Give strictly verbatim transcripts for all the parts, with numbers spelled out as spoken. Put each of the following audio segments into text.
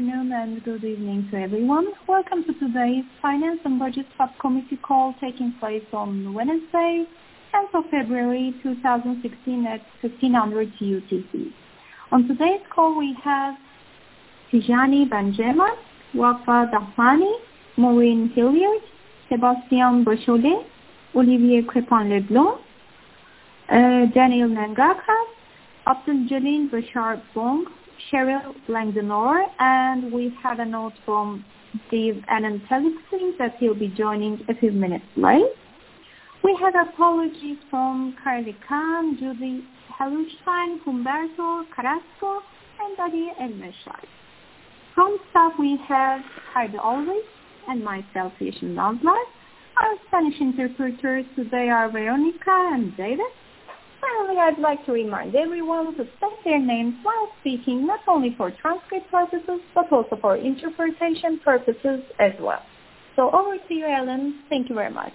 afternoon and good evening to everyone. Welcome to today's Finance and Budget Subcommittee call taking place on Wednesday, tenth of February two thousand sixteen at fifteen hundred U T C. On today's call we have Tijani Benjamin, Wafa Dahmani, Maureen Hilliard, Sebastian Beausoleil, Olivier Crépin-Leblond, uh, Daniel Nangaka, Abdul Jalil Bashar Bong, Cheryl Langdonor, and we have a note from Steve Anantelixing that he'll be joining a few minutes late. We have apologies from Carly Khan, Judy Hallustein, Humberto Carrasco, and Adi Elmeshai. From staff we have Heidi Always and myself, Yashin Nazlar. Our Spanish interpreters today are Veronica and David. Finally, I'd like to remind everyone to state their names while speaking, not only for transcript purposes, but also for interpretation purposes as well. So over to you, Ellen. Thank you very much.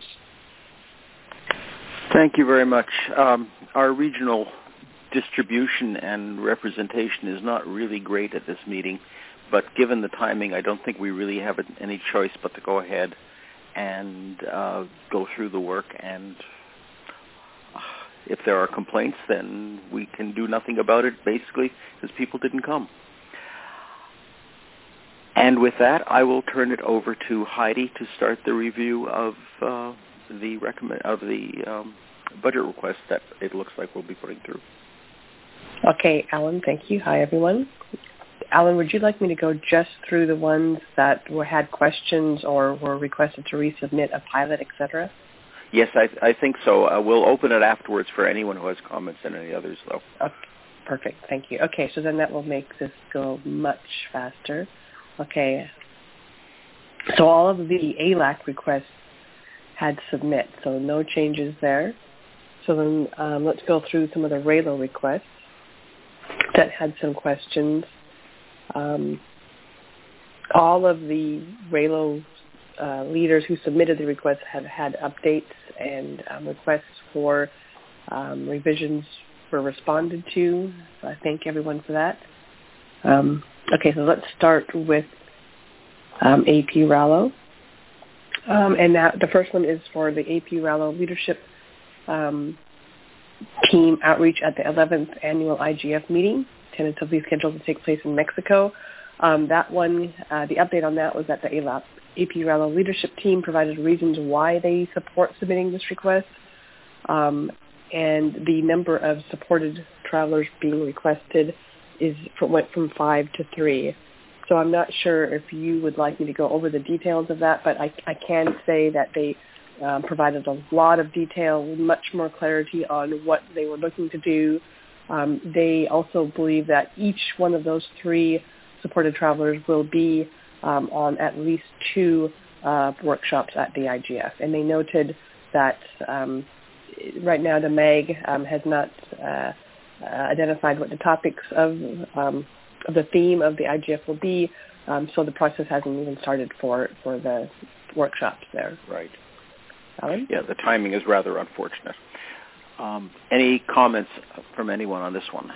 Thank you very much. Um, our regional distribution and representation is not really great at this meeting, but given the timing, I don't think we really have any choice but to go ahead and uh, go through the work, and if there are complaints, then we can do nothing about it, basically, because people didn't come. And with that, I will turn it over to Heidi to start the review of uh, the recommend of the um, budget request that it looks like we'll be putting through. Okay, Alan, thank you. Hi, everyone. Alan, would you like me to go just through the ones that were, had questions or were requested to resubmit a pilot, et cetera? Yes, I, I think so. Uh, we'll open it afterwards for anyone who has comments and any others, though. Okay, perfect. Thank you. Okay, so then that will make this go much faster. Okay. So all of the A L A C requests had submit, so no changes there. So then um, let's go through some of the R A L O requests that had some questions. Um, all of the R A L O uh, leaders who submitted the requests have had updates and um, requests for um, revisions were responded to. So I thank everyone for that. Um, okay, so let's start with um, A P R A L O. Um, and that, the first one is for the A P R A L O leadership um, team outreach at the eleventh annual I G F meeting, tentatively scheduled to take place in Mexico. Um, that one, uh, the update on that was that the A P R A L O leadership team provided reasons why they support submitting this request, um, and the number of supported travelers being requested is from, went from five to three. So I'm not sure if you would like me to go over the details of that, but I, I can say that they um, provided a lot of detail, much more clarity on what they were looking to do. Um, they also believe that each one of those three supported travelers will be um, on at least two uh, workshops at the I G F. And they noted that um, right now the M A G um, has not uh, uh, identified what the topics of, um, of the theme of the I G F will be, um, so the process hasn't even started for, for the workshops there. Right. Alan? Yeah, the timing is rather unfortunate. Um, any comments from anyone on this one?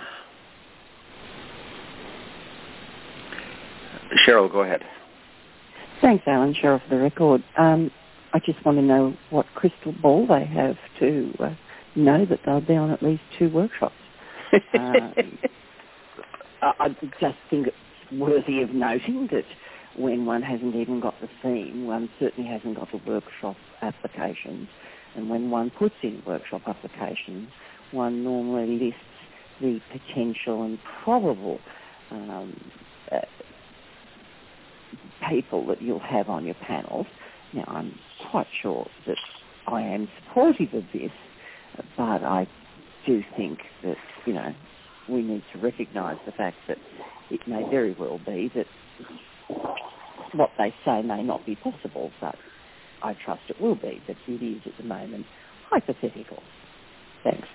Cheryl, go ahead. Thanks, Alan. Cheryl for the record. Um, I just want to know what crystal ball they have to uh, know that they'll be on at least two workshops. um, I, I just think it's worthy of noting that when one hasn't even got the theme, one certainly hasn't got the workshop applications. And when one puts in workshop applications, one normally lists the potential and probable um, uh, people that you'll have on your panels. Now, I'm quite sure that I am supportive of this, but I do think that, you know, we need to recognise the fact that it may very well be that what they say may not be possible, but I trust it will be, but it is at the moment hypothetical. Thanks.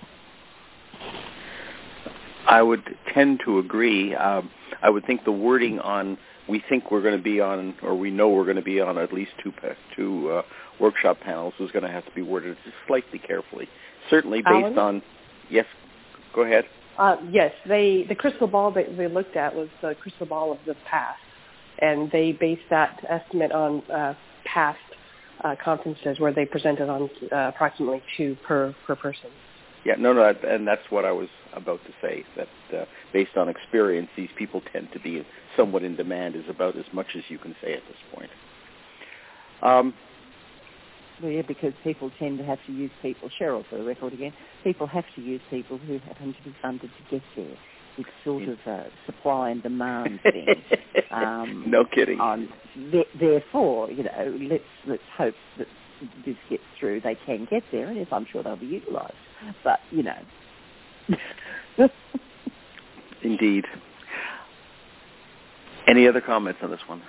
I would tend to agree. Um, I would think the wording on we think we're going to be on, or we know we're going to be on at least two two uh, workshop panels is going to have to be worded just slightly carefully. Certainly based Alan? on, yes, go ahead. Uh, yes, they the crystal ball that they looked at was the crystal ball of the past. and they based that estimate on uh, past uh, conferences where they presented on uh, approximately two per, per person. Yeah, no, no, and that's what I was about to say, that uh, based on experience, these people tend to be somewhat in demand is about as much as you can say at this point. Um, well, yeah, because people tend to have to use people, Cheryl for the record again, people have to use people who happen to be funded to get there. It's sort of a supply and demand thing. Um, no kidding. On, th- therefore, you know, let's let's hope that this gets through. They can get there, and yes, I'm sure they'll be utilised. But you know, indeed. Any other comments on this one?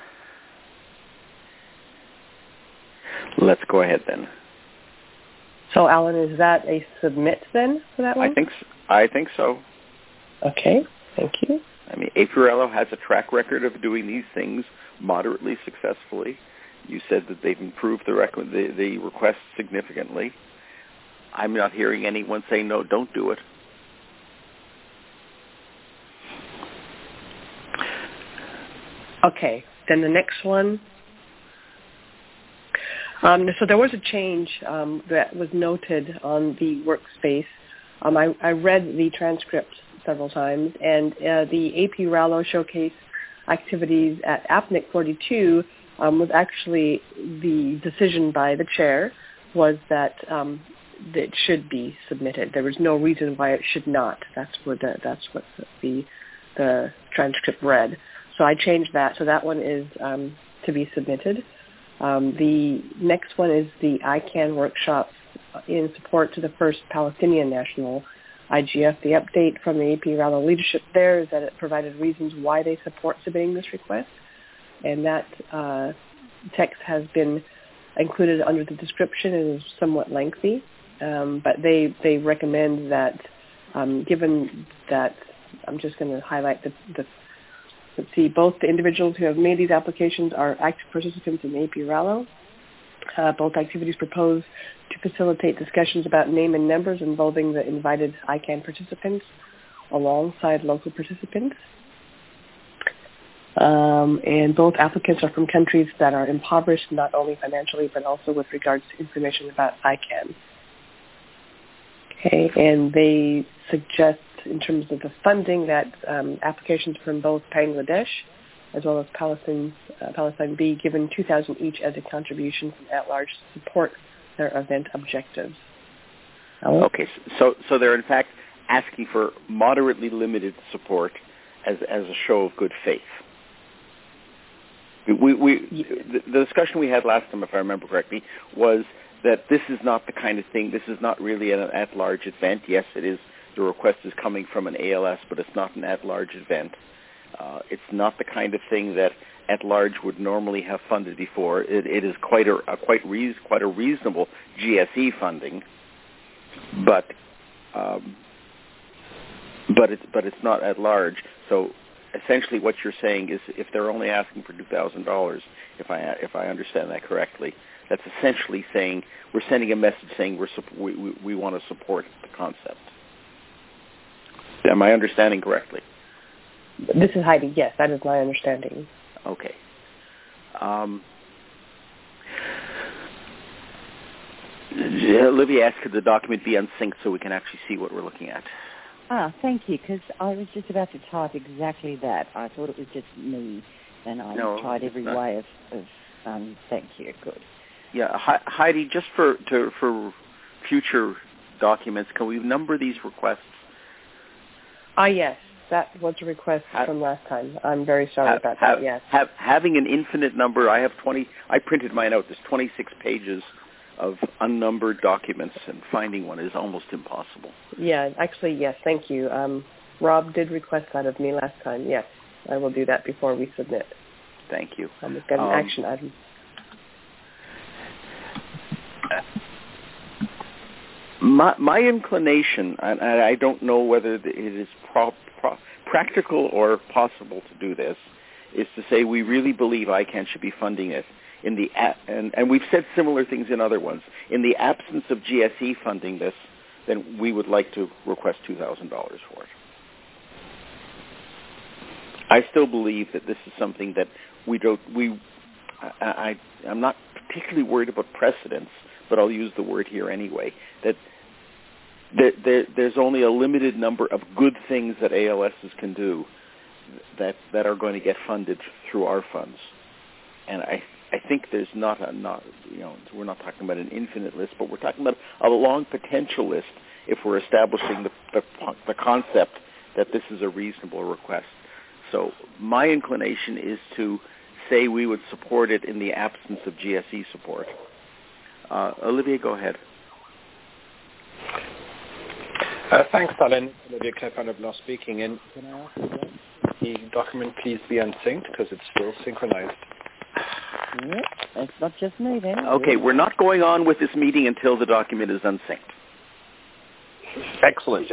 Let's go ahead then. So, Alan, is that a submit then for that one? I think so. I think so. Okay, thank you. I mean, Apurello has a track record of doing these things moderately successfully. You said that they've improved the, rec- the, the request significantly. I'm not hearing anyone say, no, don't do it. Okay, then the next one. Um, so there was a change um, that was noted on the workspace. Um, I, I read the transcript several times, and uh, the A P Rallo showcase activities at APNIC forty-two um, was actually the decision by the chair was that um, it should be submitted. There was no reason why it should not. That's what the, that's what the the transcript read. So I changed that. So that one is um, to be submitted. Um, the next one is the I CAN workshop in support to the first Palestinian National I G F. The update from the A P Rallo leadership there is that it provided reasons why they support submitting this request, and that uh, text has been included under the description and is somewhat lengthy, um, but they, they recommend that um, given that, I'm just going to highlight the, the, let's see, both the individuals who have made these applications are active participants in A P Rallo. Uh, both activities propose to facilitate discussions about name and numbers involving the invited I CAN participants alongside local participants. Um, and both applicants are from countries that are impoverished not only financially but also with regards to information about I CAN. Okay, and they suggest in terms of the funding that um, applications from both Bangladesh as well as Palestine, uh, Palestine be given two thousand dollars each as a contribution from at-large to support their event objectives. Alan? Okay, so so they're in fact asking for moderately limited support as as a show of good faith. We, we the, the discussion we had last time, if I remember correctly, was that this is not the kind of thing. This is not really an at-large event. Yes, it is. The request is coming from an A L S, but it's not an at-large event. Uh, it's not the kind of thing that at-large would normally have funded before. It, it is quite a, a quite re- quite a reasonable G S E funding, but um, but it's but it's not at-large. So essentially, what you're saying is, if they're only asking for two thousand dollars, if I if I understand that correctly, that's essentially saying we're sending a message saying we're we we, we want to support the concept. Am I understanding correctly? This is Heidi. Yes, that is my understanding. Okay. Um, Olivia asked could the document be unsynced so we can actually see what we're looking at. Ah, thank you, because I was just about to type exactly that. I thought it was just me, and I no, tried every not. way of, of um, thank you. Good. Yeah, Heidi, just for to, for future documents, can we number these requests? Ah, yes. That was a request have, from last time. I'm very sorry have, about have, that, yes. Have, having an infinite number, I have twenty, I printed mine out. There's twenty-six pages of unnumbered documents, and finding one is almost impossible. Yeah, actually, yes, thank you. Um, Rob did request that of me last time. Yes, I will do that before we submit. Thank you. Um, we've got an um, action item. My, my inclination, and I don't know whether it is pro, pro, practical or possible to do this, is to say we really believe I CAN should be funding it. In the and, and we've said similar things in other ones. In the absence of G S E funding this, then we would like to request two thousand dollars for it. I still believe that this is something that we don't, we, I, I, I'm not particularly worried about precedents, but I'll use the word here anyway, that there, there, there's only a limited number of good things that A L Ss can do that, that are going to get funded through our funds. And I, I think there's not a, not, you know, we're not talking about an infinite list, but we're talking about a long potential list if we're establishing the, the, the concept that this is a reasonable request. So my inclination is to say we would support it in the absence of G S E support. Uh, Olivier, go ahead. Uh, thanks, Alan. Olivier Kleppner speaking. And can I ask again, the document please be unsynced because it's still synchronized? Yep, it's not just me then. Okay, we're not going on with this meeting until the document is unsynced. Excellent.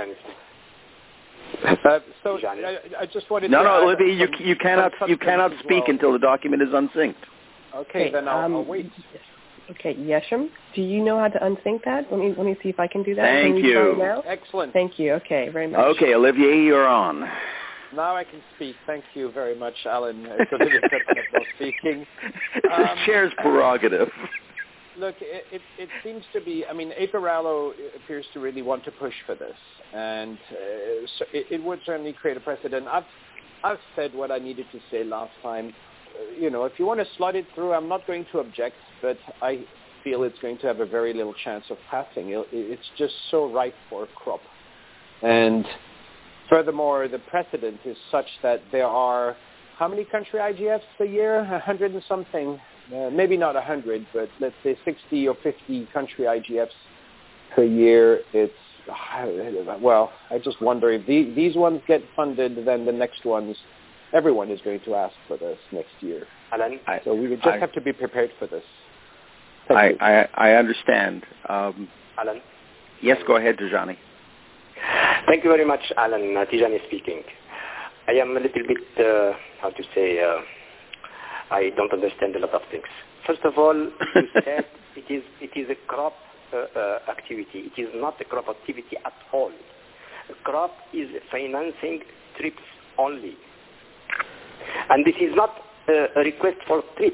Uh, so I, I just wanted no, to... No, no, Olivier, you, some, you cannot you cannot speak well. until the document is unsynced. Okay, okay then I'll, um, I'll wait. Okay, Yesham, do you know how to unsync that? Let me let me see if I can do that. Thank can you. Now? Excellent. Thank you. Okay, very much. Okay, Olivier, you're on. Now I can speak. Thank you very much, Alan. It's Olivier Kleppner speaking. Um, the chair's prerogative. Look, it, it, it seems to be, I mean, Aperalo appears to really want to push for this, and uh, so it, it would certainly create a precedent. I've, I've said what I needed to say last time. Uh, you know, if you want to slot it through, I'm not going to object, but I feel it's going to have a very little chance of passing. It, it's just so ripe for crop. And furthermore, the precedent is such that there are, how many country I G Fs a year? A hundred and something. Uh, maybe not one hundred, but let's say sixty or fifty country I G Fs per year. It's, well, I just wonder if the, these ones get funded, then the next ones, everyone is going to ask for this next year. Alan, so we would just I, have to be prepared for this. I, I, I understand. Um, Alan? Yes, go ahead, Tijani. Thank you very much, Alan. Uh, Tijani speaking. I am a little bit, uh, how to say, uh, I don't understand a lot of things. First of all, you said it is it is a crop uh, uh, activity. It is not a crop activity at all. A crop is financing trips only. And this is not uh, a request for trip.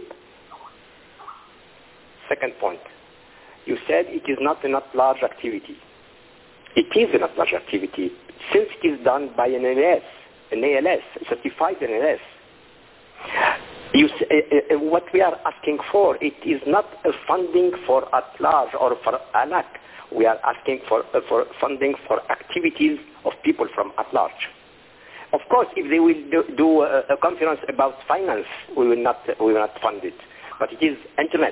Second point, you said it is not a not large activity. It is a not large activity since it is done by an N A L S, an A L S, a certified N A L S. You, uh, uh, what we are asking for, it is not a funding for at large or for A L A C. We are asking for uh, for funding for activities of people from at large. Of course, if they will do, do a, a conference about finance, we will not we will not fund it. But it is internet.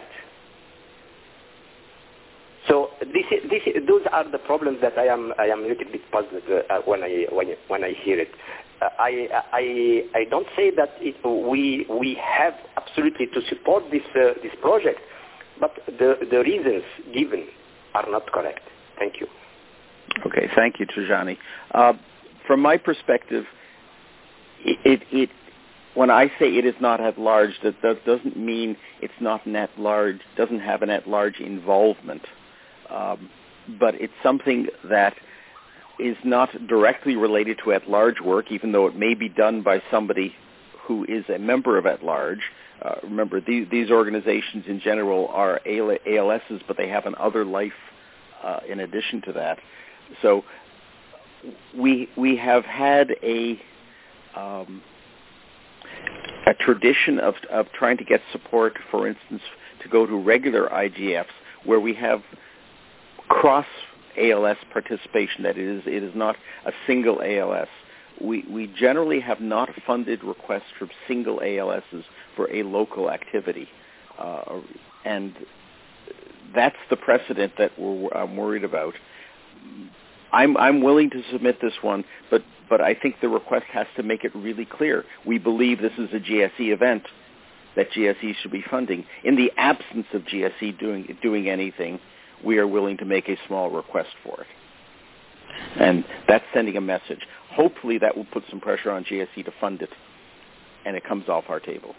So this, is, this is, those are the problems that I am I am a little bit puzzled uh, when I when when I hear it. Uh, I I I don't say that it, we we have absolutely to support this uh, this project, but the the reasons given are not correct. Thank you. Okay, thank you, Tijani. Uh, from my perspective, it, it it when I say it is not at large, that, that doesn't mean it's not an at large, doesn't have an at large involvement. Um, but it's something that is not directly related to at-large work, even though it may be done by somebody who is a member of at-large. Uh, remember, these, these organizations in general are A L Ss, but they have an other life uh, in addition to that. So we we have had a um, a tradition of of trying to get support, for instance, to go to regular I G Fs where we have cross A L S participation, that it is it is not a single A L S. We we generally have not funded requests from single A L Ss for a local activity, uh, and that's the precedent that we're, I'm worried about. I'm I'm willing to submit this one, but but I think the request has to make it really clear. We believe this is a G S E event that G S E should be funding. In the absence of G S E doing doing anything, we are willing to make a small request for it. And that's sending a message. Hopefully that will put some pressure on G S E to fund it, and it comes off our table.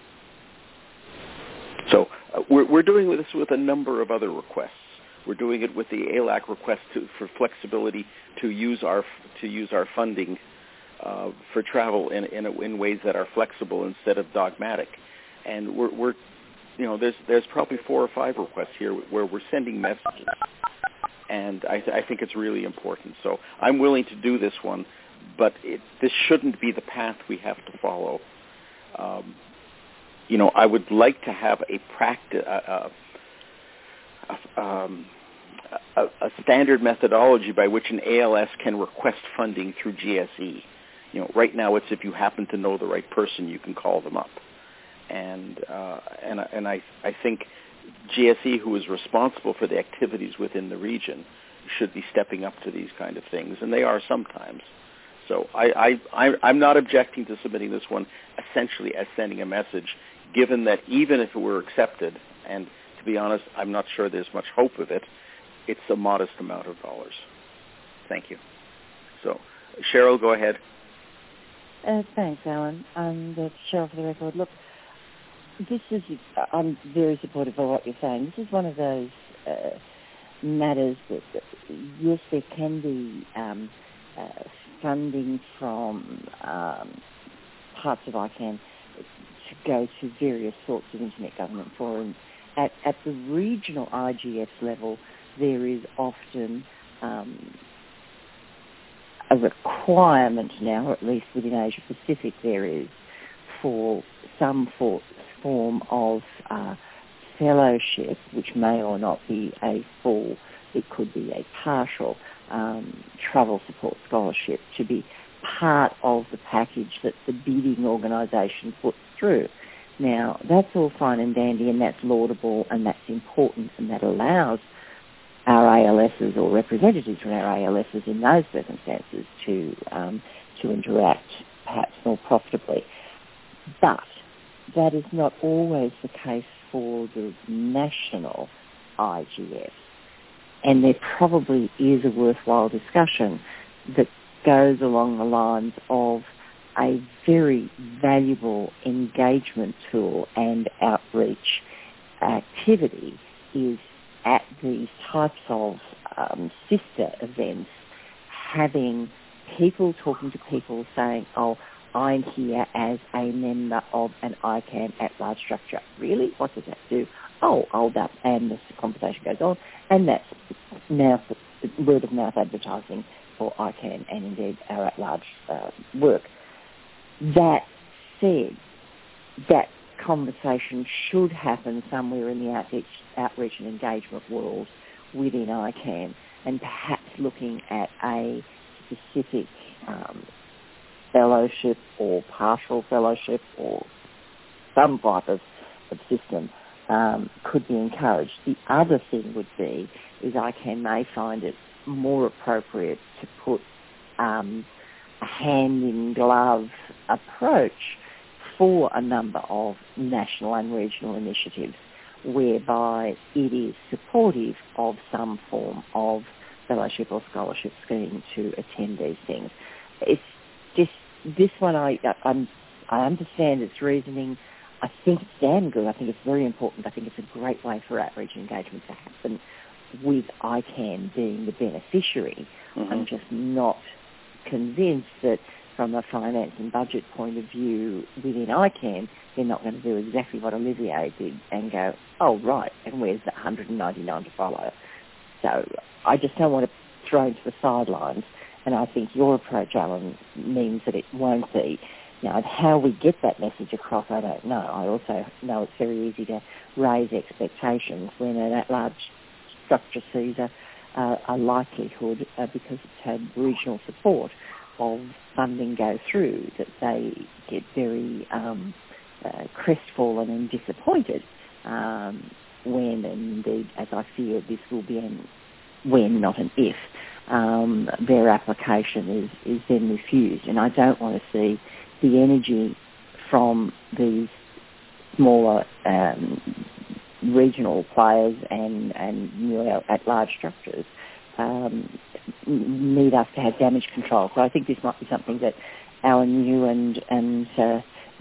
So uh, we're, we're doing this with a number of other requests. We're doing it with the A L A C request to, for flexibility to use our to use our funding uh, for travel in in, a, in ways that are flexible instead of dogmatic. And we're, we're you know, there's there's probably four or five requests here where we're sending messages, and I, th- I think it's really important. So I'm willing to do this one, but it, this shouldn't be the path we have to follow. Um, you know, I would like to have a practice. Uh, uh, um, A, a standard methodology by which an A L S can request funding through G S E. You know, right now it's if you happen to know the right person, you can call them up, and uh, and and I I think G S E, who is responsible for the activities within the region, should be stepping up to these kind of things, and they are sometimes. So I, I, I I'm not objecting to submitting this one essentially as sending a message, given that even if it were accepted, and to be honest, I'm not sure there's much hope of it, it's a modest amount of dollars. Thank you. So, Cheryl, go ahead. Uh, thanks, Alan. And uh, Cheryl, for the record, look, this is, I'm very supportive of what you're saying. This is one of those uh, matters that, that, yes, there can be um, uh, funding from um, parts of I CAN to go to various sorts of Internet Government Forums. At, at the regional I G F level, there is often um, a requirement now, or at least within Asia Pacific there is, for some for, form of uh, fellowship, which may or not be a full, it could be a partial um, travel support scholarship, to be part of the package that the bidding organisation puts through. Now, that's all fine and dandy, and that's laudable, and that's important, and that allows our A L Ss or representatives from our A L Ss in those circumstances to um, to interact perhaps more profitably. But that is not always the case for the national I G F. And there probably is a worthwhile discussion that goes along the lines of a very valuable engagement tool and outreach activity is at these types of um, sister events, having people talking to people saying, oh, I'm here as a member of an I CAN at-large structure. Really? What does that do? Oh, hold up, and the conversation goes on, and that's now word-of-mouth advertising for I CAN and indeed our at-large uh, work. That said, that conversation should happen somewhere in the outreach, outreach and engagement world within I CAN, and perhaps looking at a specific um, fellowship or partial fellowship or some type of, of system um, could be encouraged. The other thing would be is I CAN may find it more appropriate to put um, a hand-in-glove approach for a number of national and regional initiatives whereby it is supportive of some form of fellowship or scholarship scheme to attend these things. It's just this one, I, I'm, I understand its reasoning. I think it's damn good. I think it's very important. I think it's a great way for outreach and engagement to happen with I CAN being the beneficiary. Mm-hmm. I'm just not convinced that from a finance and budget point of view within I CAN, they're not going to do exactly what Olivier did and go, oh, right, and where's the one hundred ninety-nine to follow? So I just don't want to throw into the sidelines, and I think your approach, Alan, means that it won't be. Now, how we get that message across, I don't know. I also know it's very easy to raise expectations when an at-large structure sees a, uh, a likelihood, uh, because it's had regional support, of funding go through, that they get very um, uh, crestfallen and disappointed um, when, and indeed, as I fear this will be an when, not an if, um, their application is, is then refused. And I don't want to see the energy from these smaller um, regional players and, and you know, at-large structures um, need us to have damage control. So I think this might be something that Alan, you and, and uh,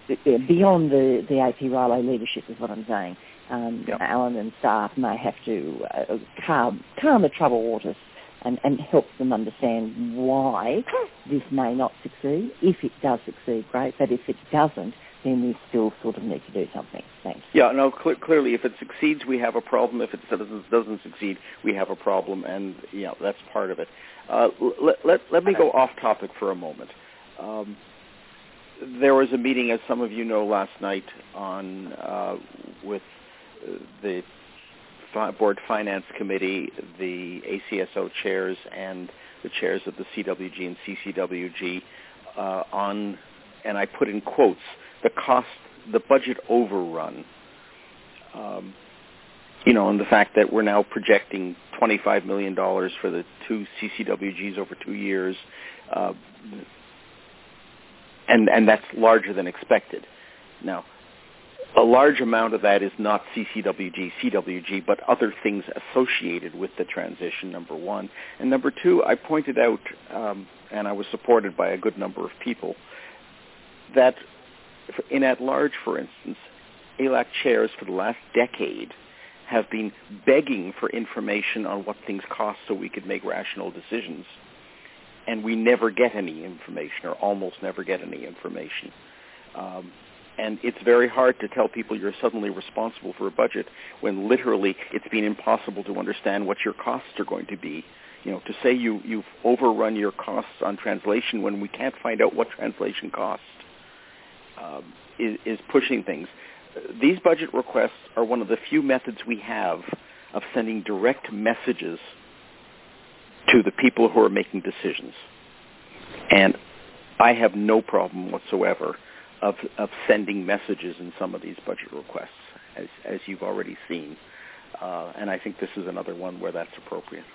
beyond the, the A P Rilo leadership is what I'm saying, um, yep. Alan and staff may have to uh, calm, calm the troubled waters and, and helps them understand why this may not succeed. If it does succeed, great, but if it doesn't, then we still sort of need to do something. Thanks. Yeah, no, cl- clearly if it succeeds, we have a problem. If it doesn't, doesn't succeed, we have a problem, and, you know, that's part of it. Uh, let, let, let me go off topic for a moment. Um, there was a meeting, as some of you know, last night on uh, with uh, the fi- Board Finance Committee, the A C S O chairs, and the chairs of the C W G and C C W G uh, on, and I put in quotes, the cost, the budget overrun. Um, you know, and the fact that we're now projecting twenty-five million dollars for the two C C W Gs over two years, uh, and and that's larger than expected. Now, a large amount of that is not C C W G, C W G, but other things associated with the transition, number one. And number two, I pointed out, um, and I was supported by a good number of people, that in at-large, for instance, A L A C chairs for the last decade have been begging for information on what things cost so we could make rational decisions. And we never get any information, or almost never get any information. Um, and it's very hard to tell people you're suddenly responsible for a budget when literally it's been impossible to understand what your costs are going to be. You know, to say you, you've overrun your costs on translation when we can't find out what translation costs um, is, is pushing things. These budget requests are one of the few methods we have of sending direct messages to the people who are making decisions. And I have no problem whatsoever of, of sending messages in some of these budget requests, as, as you've already seen. Uh, and I think this is another one where that's appropriate.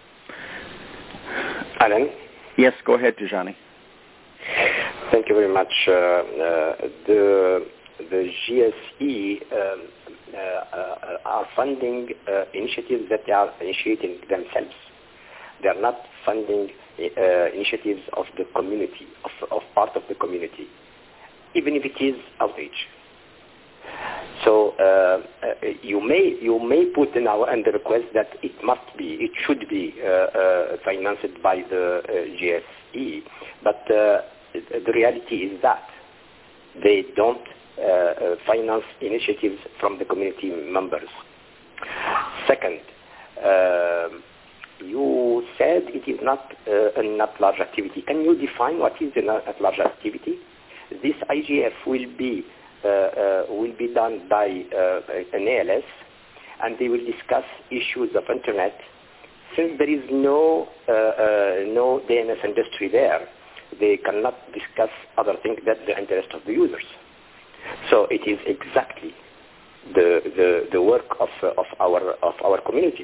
Alan? Yes, go ahead, Tijani. Thank you very much. Uh, uh, the, the G S E um, uh, uh, are funding uh, initiatives that they are initiating themselves. They are not funding uh, initiatives of the community, of, of part of the community, even if it is outreach. So uh, uh, you may you may put in our under request that it must be, it should be uh, uh, financed by the uh, G S E, but uh, the reality is that they don't uh, uh, finance initiatives from the community members. Second, uh, you said it is not uh, a not large activity. Can you define what is a not large activity? This I G F will be uh, uh, will be done by uh, an A L S, and they will discuss issues of internet. Since there is no uh, uh, no D N S industry there, they cannot discuss other things than the interest of the users. So it is exactly the the, the work of uh, of our of our community.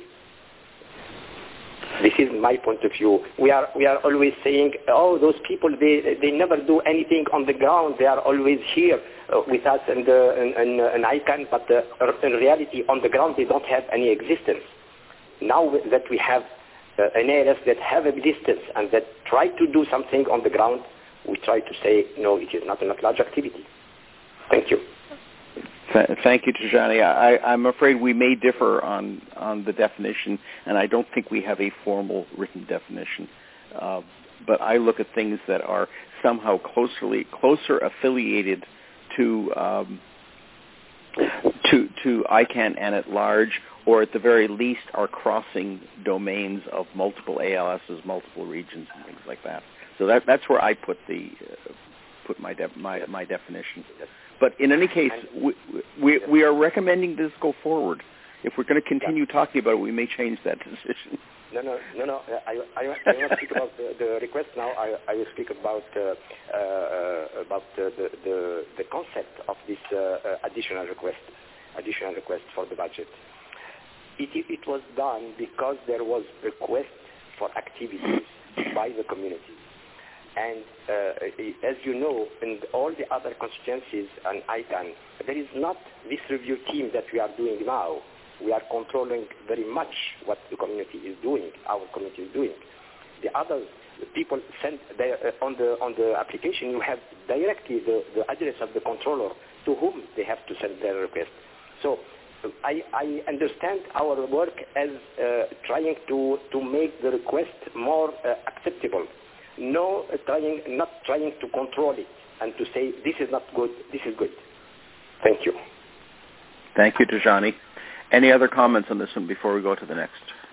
This is my point of view. We are we are always saying, oh, those people, they they never do anything on the ground. They are always here uh, with us and uh, an, an icon, but uh, in reality, on the ground, they don't have any existence. Now that we have uh, an A L S that have existence and that try to do something on the ground, we try to say, no, it is not a large activity. Thank you. Thank you, Tijani. I, I'm afraid we may differ on, on the definition, and I don't think we have a formal written definition. Uh, but I look at things that are somehow closely, closer affiliated to um, to to I CANN and at large, or at the very least are crossing domains of multiple A L Ss, multiple regions, and things like that. So that that's where I put the uh, put my de- my my definition. But in any case, we, we we are recommending this go forward. If we're going to continue yeah. talking about it, we may change that decision. No, no, no, no. I I, I will not speak about the, the request now. I, I will speak about uh, uh, about uh, the, the the concept of this uh, additional request, additional request for the budget. It it was done because there was request for activities by the community. And uh, as you know, in all the other constituencies and I CANN, there is not this review team that we are doing now. We are controlling very much what the community is doing, our community is doing. The other people send their, uh, on the on the application, you have directly the, the address of the controller to whom they have to send their request. So I, I understand our work as uh, trying to, to make the request more uh, acceptable. No, uh, trying, not trying to control it and to say this is not good, this is good. Thank you. Thank you, Tajani. Any other comments on this one before we go to the next?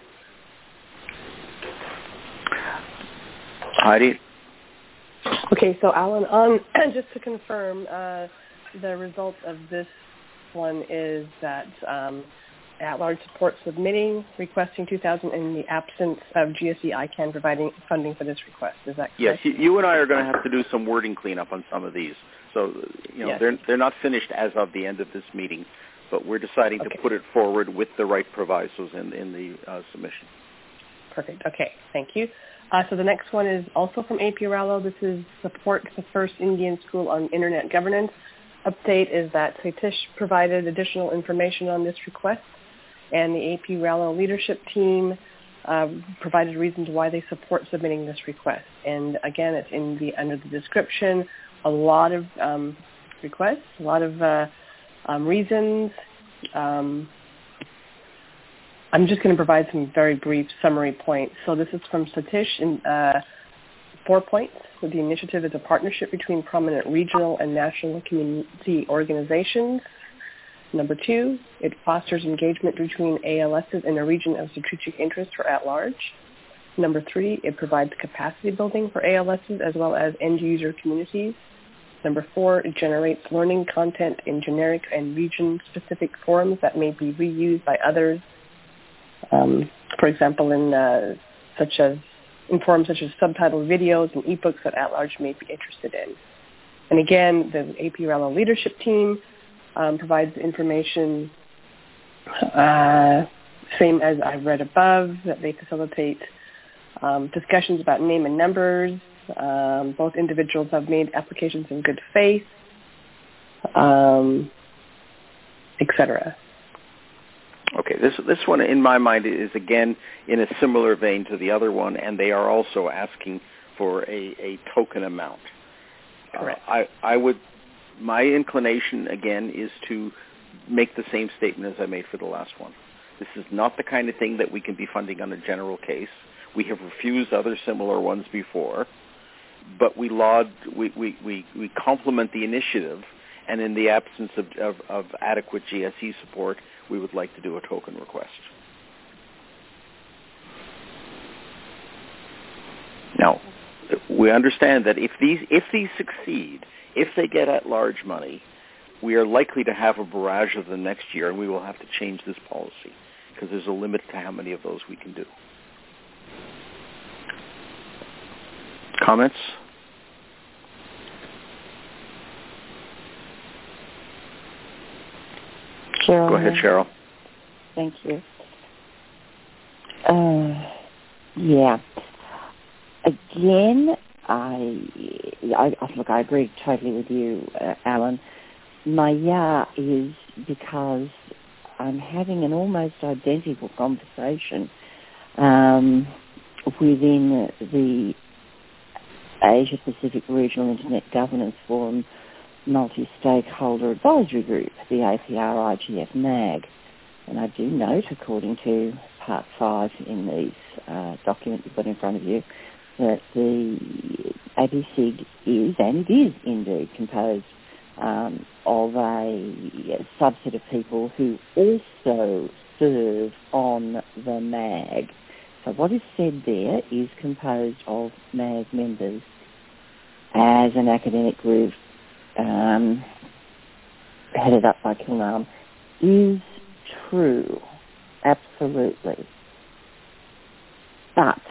Heidi? Okay, so Alan, on just to confirm, uh, the result of this one is that um, at-large support submitting, requesting two thousand in the absence of G S E I CAN providing funding for this request. Is that correct? Yes, you, you and I are going to have to do some wording cleanup on some of these. So, you know, yes. they're they're not finished as of the end of this meeting, but we're deciding okay. to put it forward with the right provisos in, in the uh, submission. Perfect. Okay, thank you. Uh, so the next one is also from A P Rallo. This is support to the First Indian School on Internet Governance. Update is that Satish provided additional information on this request, and the A P Rallo leadership team uh, provided reasons why they support submitting this request. And again, it's in the under the description. A lot of um, requests, a lot of uh, um, reasons. Um, I'm just going to provide some very brief summary points. So this is from Satish in uh, four points. So the initiative is a partnership between prominent regional and national community organizations. Number two, it fosters engagement between A L Ss in a region of strategic interest for at-large. Number three, it provides capacity building for A L Ss as well as end-user communities. Number four, it generates learning content in generic and region-specific forums that may be reused by others. Um, for example, in uh, such as in forums such as subtitled videos and ebooks that at-large may be interested in. And again, the A P Rallo leadership team um, provides information, uh, same as I've read above, that they facilitate um, discussions about name and numbers. Um, both individuals have made applications in good faith, um, et cetera. Okay, this this one in my mind is again in a similar vein to the other one, and they are also asking for a, a token amount. Correct. Uh, I I would my inclination again is to make the same statement as I made for the last one. This is not the kind of thing that we can be funding on a general case. We have refused other similar ones before, but we laud we we we, we complement the initiative, and in the absence of, of, of adequate G S E support, we would like to do a token request. Now, we understand that if these if these succeed, if they get at-large money, we are likely to have a barrage of them next year, and we will have to change this policy because there's a limit to how many of those we can do. Comments? Cheryl. Go ahead, Cheryl. Thank you. Uh, yeah. Again, I, I, look, I agree totally with you, uh, Alan. My yeah is because I'm having an almost identical conversation um, within the Asia Pacific Regional Internet Governance Forum Multi-Stakeholder Advisory Group, the A P R I G F MAG. And I do note, according to Part five in these uh, documents you've got in front of you, that the A P S I G is, and it is indeed, composed um, of a subset of people who also serve on the MAG. So what is said there is composed of MAG members as an academic group um, headed up by Kilnam is true, absolutely. But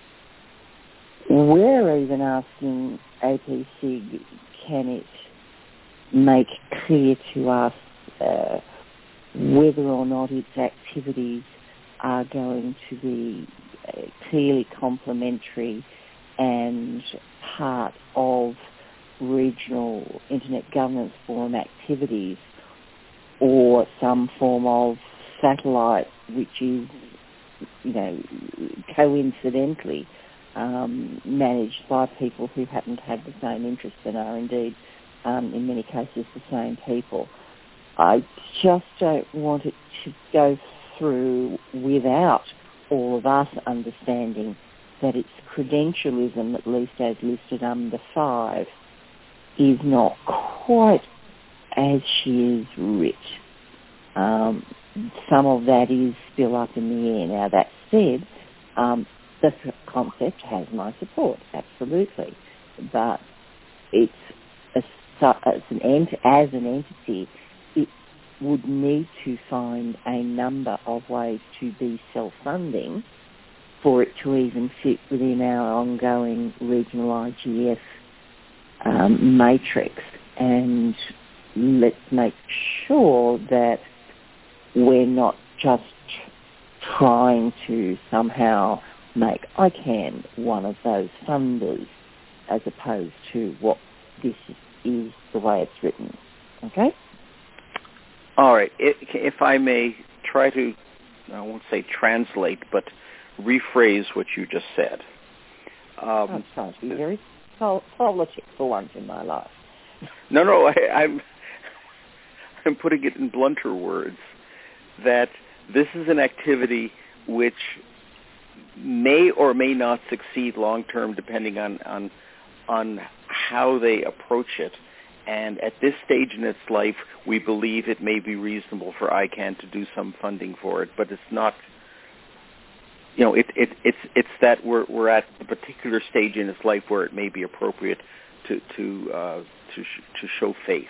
we're even asking A P S I G, can it make clear to us uh, whether or not its activities are going to be uh, clearly complementary and part of regional Internet Governance Forum activities, or some form of satellite which is, you know, coincidentally um, managed by people who happen to have the same interests and are indeed, um, in many cases, the same people. I just don't want it to go through without all of us understanding that its credentialism, at least as listed under five, is not quite as she is writ. Um, some of that is still up in the air. Now, that said, um, the concept has my support, absolutely. But it's, a, it's an ent- as an entity, it would need to find a number of ways to be self-funding for it to even fit within our ongoing regional I G F um, matrix. And let's make sure that we're not just trying to somehow make I CAN one of those funders as opposed to what this is the way it's written. Okay? All right. If, if I may try to, I won't say translate, but rephrase what you just said. Um, I'm trying to be very pol- politic for once in my life. No, no, I, I'm, I'm putting it in blunter words, that this is an activity which may or may not succeed long-term depending on, on, on how they approach it. And at this stage in its life, we believe it may be reasonable for I CAN to do some funding for it, but it's not, you know, it, it, it's it's that we're we're at a particular stage in its life where it may be appropriate to to uh, to sh- to show faith.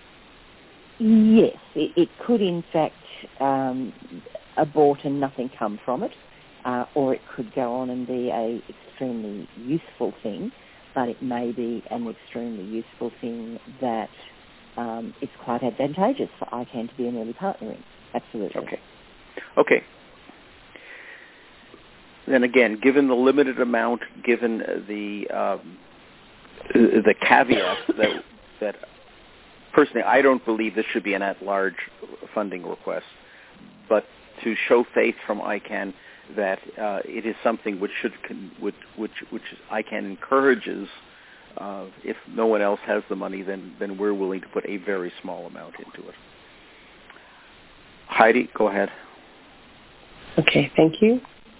Yes, it, it could in fact um, abort and nothing come from it, uh, or it could go on and be a extremely useful thing. But it may be an extremely useful thing that um, it's quite advantageous for I CAN to be an early partner in. Absolutely. Okay. Okay. Then again, given the limited amount, given the um, the caveats that that personally I don't believe this should be an at-large funding request, but to show faith from I CAN that uh, it is something which should con- which which which I CAN encourages. Uh, if no one else has the money, then then we're willing to put a very small amount into it. Heidi, go ahead. Okay, thank you.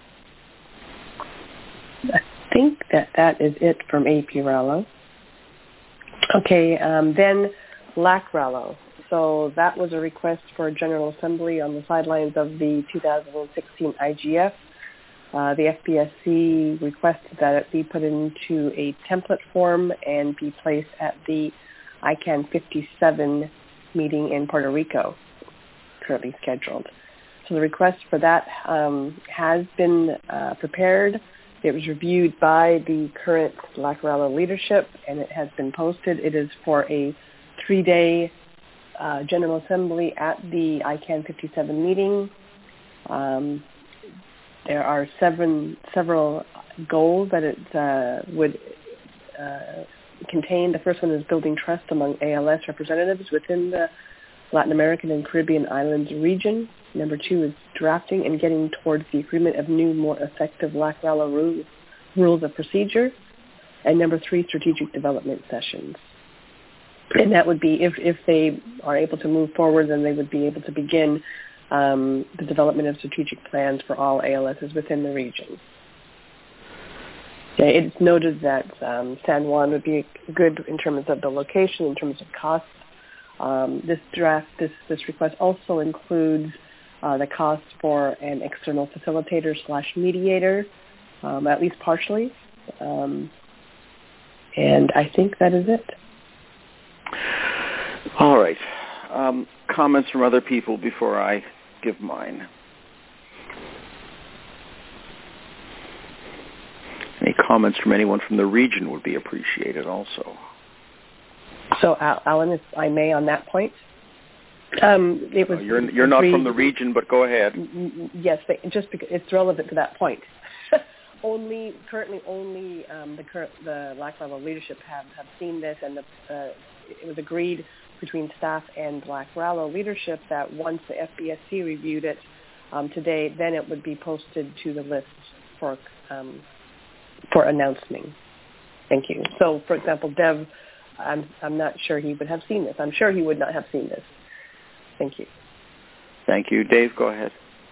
I think that that is it from A P Rallo. Okay, um, then L A C Rallo. So that was a request for a General Assembly on the sidelines of the two thousand sixteen I G F. Uh, the F B S C requested that it be put into a template form and be placed at the I CAN fifty-seven meeting in Puerto Rico, currently scheduled. So the request for that um, has been uh, prepared. It was reviewed by the current L A C Rallo leadership, and it has been posted. It is for a three-day uh, General Assembly at the I CAN fifty-seven meeting. Um, there are seven, several goals that it uh, would uh, contain. The first one is building trust among A L S representatives within the Latin American and Caribbean Islands region. Number two is drafting and getting towards the agreement of new, more effective L A C Rallo rules, rules of procedure. And number three, strategic development sessions. And that would be, if, if they are able to move forward, then they would be able to begin um, the development of strategic plans for all A L Ss within the region. Okay, it's noted that um, San Juan would be good in terms of the location, in terms of cost. Um, this draft, this, this request also includes uh, the cost for an external facilitator slash mediator, um, at least partially. Um, and I think that is it. All right. Um, comments from other people before I give mine. Any comments from anyone from the region would be appreciated also. So, Alan, if I may, on that point, um, it was. Oh, you're you're not from the region, but go ahead. Yes, just because it's relevant to that point. only currently, only um, the current the L A C Rallo leadership have, have seen this, and the, uh, it was agreed between staff and L A C Rallo leadership that once the F B S C reviewed it um, today, then it would be posted to the list for um, for announcing. Thank you. So, for example, Dev. I'm I'm not sure he would have seen this. I'm sure he would not have seen this Thank you. Thank you. Dave, go ahead.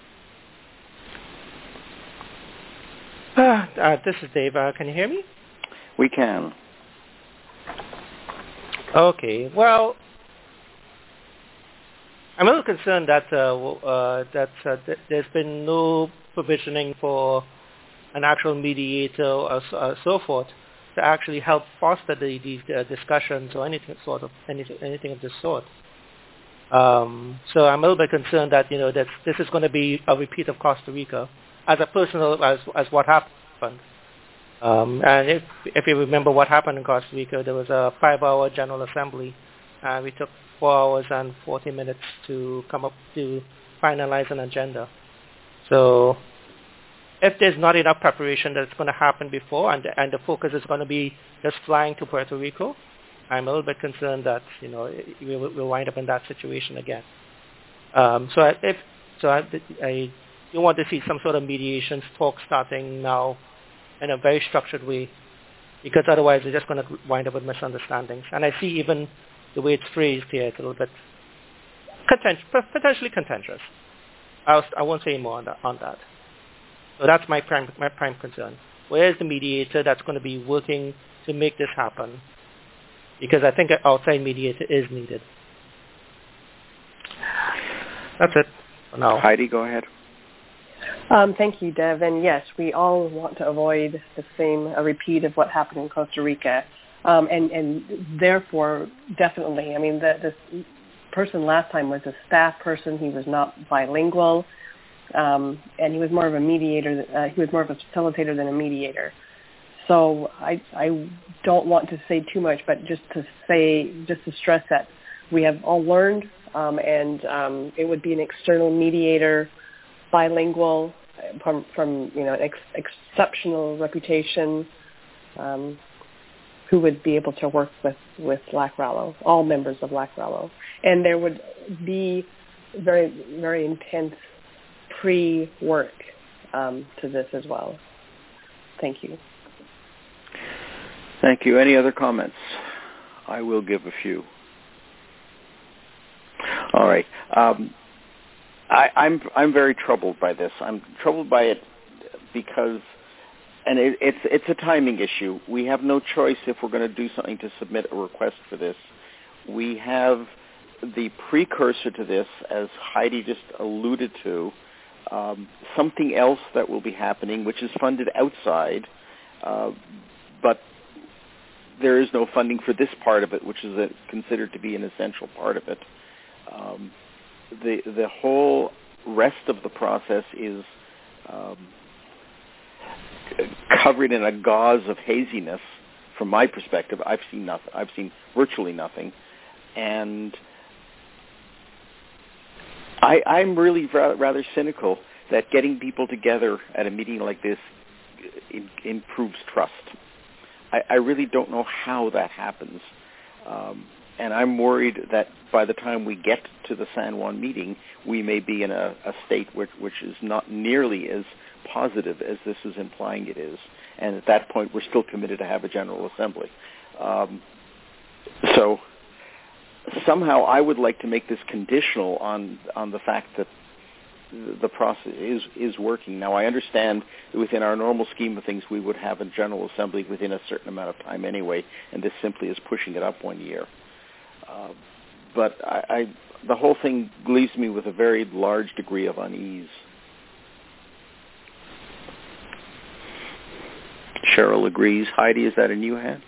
Uh, uh, this is Dave. Uh, can you hear me? We can. Okay. Well, I'm a little concerned that uh, uh, that uh, th- there's been no provisioning for an actual mediator or so, uh, so forth to actually help foster the, these uh, discussions or anything sort of anything anything of this sort. Um, so I'm a little bit concerned that you know that this is going to be a repeat of Costa Rica, as a personal as as what happened. Um, and if if you remember what happened in Costa Rica, there was a five-hour General Assembly, and we took four hours and forty minutes to come up to finalize an agenda. So if there's not enough preparation that's going to happen before, and and the focus is going to be just flying to Puerto Rico, I'm a little bit concerned that you know we'll, we'll wind up in that situation again. Um, so I, if so, I, I do want to see some sort of mediation talk starting now in a very structured way, because otherwise we're just going to wind up with misunderstandings. And I see even the way it's phrased here, it's a little bit content, potentially contentious. I'll, I won't say more on that. On that. So that's my prime, my prime concern. Where is the mediator that's going to be working to make this happen? Because I think an outside mediator is needed. That's it for now. Heidi, go ahead. Um, thank you, Dev. And yes, we all want to avoid the same a repeat of what happened in Costa Rica. Um, and, and therefore, definitely, I mean, the, this person last time was a staff person. He was not bilingual, um, and he was more of a mediator. Uh, he was more of a facilitator than a mediator. So I, I don't want to say too much, but just to say, just to stress that we have all learned, um, and um, it would be an external mediator, bilingual, from, from you know, ex- exceptional reputation, um, who would be able to work with, with LAC-RALO, all members of LAC-RALO. And there would be very, very intense pre-work um, to this as well. Thank you. Thank you. Any other comments? I will give a few. All right. Um, I, I'm I'm very troubled by this. I'm troubled by it because, and it, it's it's a timing issue. We have no choice if we're going to do something to submit a request for this. We have the precursor to this, as Heidi just alluded to, um, something else that will be happening, which is funded outside, uh, but there is no funding for this part of it, which is a, considered to be an essential part of it. Um, the the whole rest of the process is um, covered in a gauze of haziness. From my perspective, I've seen nothing. I've seen virtually nothing, and I, I'm really ra- rather cynical that getting people together at a meeting like this in, improves trust. I, I really don't know how that happens. Um, and I'm worried that by the time we get to the San Juan meeting, we may be in a, a state which, which is not nearly as positive as this is implying it is. And at that point, we're still committed to have a General Assembly. Um, so somehow I would like to make this conditional on, on the fact that the process is, is working. Now, I understand that within our normal scheme of things, we would have a General Assembly within a certain amount of time anyway, and this simply is pushing it up one year. Uh, but I, I, the whole thing leaves me with a very large degree of unease. Cheryl agrees. Heidi, is that a new hand?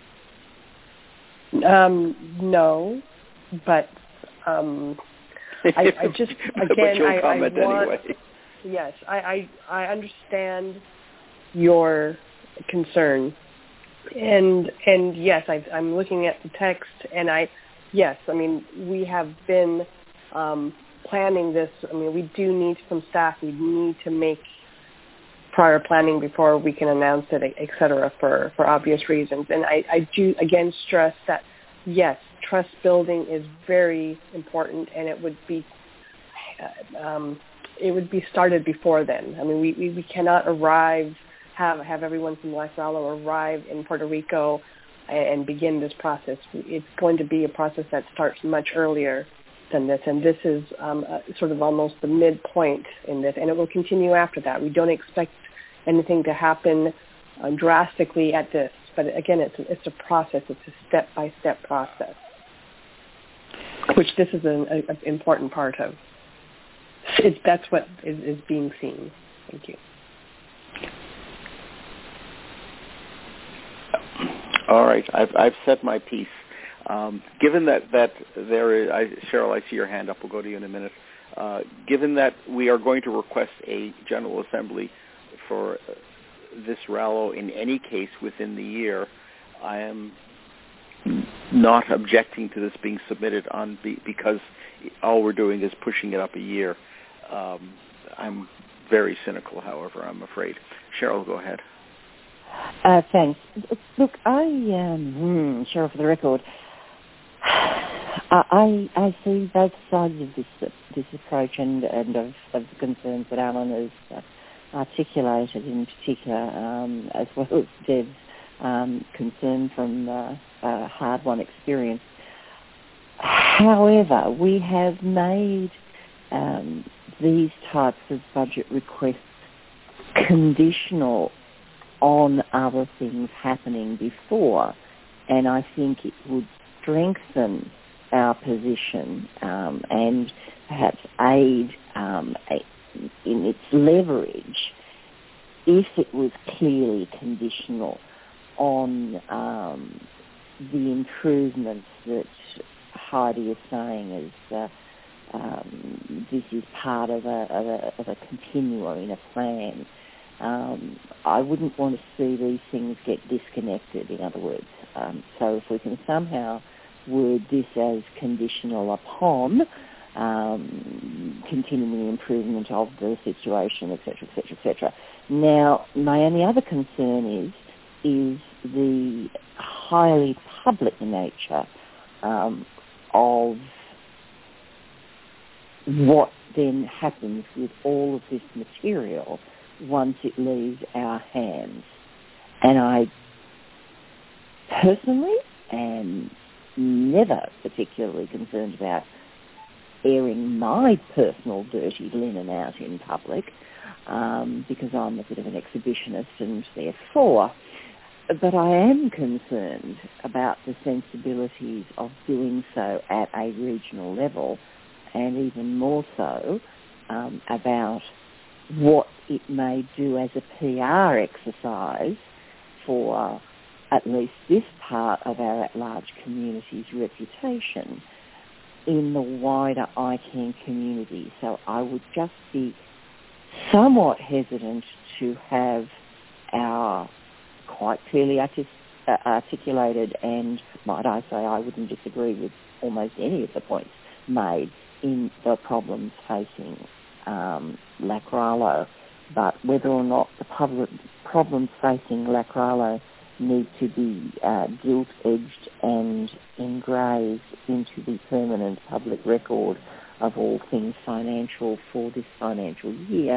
Um, no, but um, I, I just again but you'll I, comment I want, anyway. Yes, I, I I understand your concern, and and yes, I, I'm looking at the text, and I yes, I mean we have been um, planning this. I mean we do need some staff. We need to make prior planning before we can announce it, et cetera, for, for obvious reasons. And I, I do, again, stress that, yes, trust building is very important, and it would be uh, um, it would be started before then. I mean, we, we, we cannot arrive, have have everyone from LAC-RALO arrive in Puerto Rico and, and begin this process. It's going to be a process that starts much earlier than this, and this is um, uh, sort of almost the midpoint in this, and it will continue after that. We don't expect anything to happen uh, drastically at this, but again, it's it's a process. It's a step-by-step process, which this is an a, a important part of. It's, that's what is, is being seen. Thank you. All right, I've I've said my piece. Um, given that that there is, I, Cheryl, I see your hand up. We'll go to you in a minute. Uh, given that we are going to request a General Assembly for uh, this R A L O in any case within the year, I am not objecting to this being submitted on be, because all we're doing is pushing it up a year. Um, I'm very cynical, however, I'm afraid. Cheryl, go ahead. Uh, thanks. Look, I, um, hmm, Cheryl, for the record, I, I see both sides of this this approach and, and of, of the concerns that Alan has uh, articulated in particular, um, as well as Deb's um, concern from uh, uh, hard-won experience. However, we have made um, these types of budget requests conditional on other things happening before, and I think it would strengthen our position um, and perhaps aid um, in its leverage if it was clearly conditional on um, the improvements that Heidi is saying is uh, um, this is part of a, of a, of a continuum in a plan. Um, I wouldn't want to see these things get disconnected, in other words. Um, so if we can somehow word this as conditional upon um, continuing improvement of the situation, et cetera, et cetera, et cetera. Now, my only other concern is is the highly public nature um, of what then happens with all of this material once it leaves our hands. And I personally am never particularly concerned about airing my personal dirty linen out in public um, because I'm a bit of an exhibitionist and therefore, but I am concerned about the sensibilities of doing so at a regional level and even more so um, about what it may do as a P R exercise for at least this part of our at-large community's reputation in the wider I CAN community. So I would just be somewhat hesitant to have our quite clearly artic- uh, articulated and, might I say, I wouldn't disagree with almost any of the points made in the problems facing um, Lacralo, but whether or not the public problems facing Lacralo need to be uh, gilt-edged and engraved into the permanent public record of all things financial for this financial year,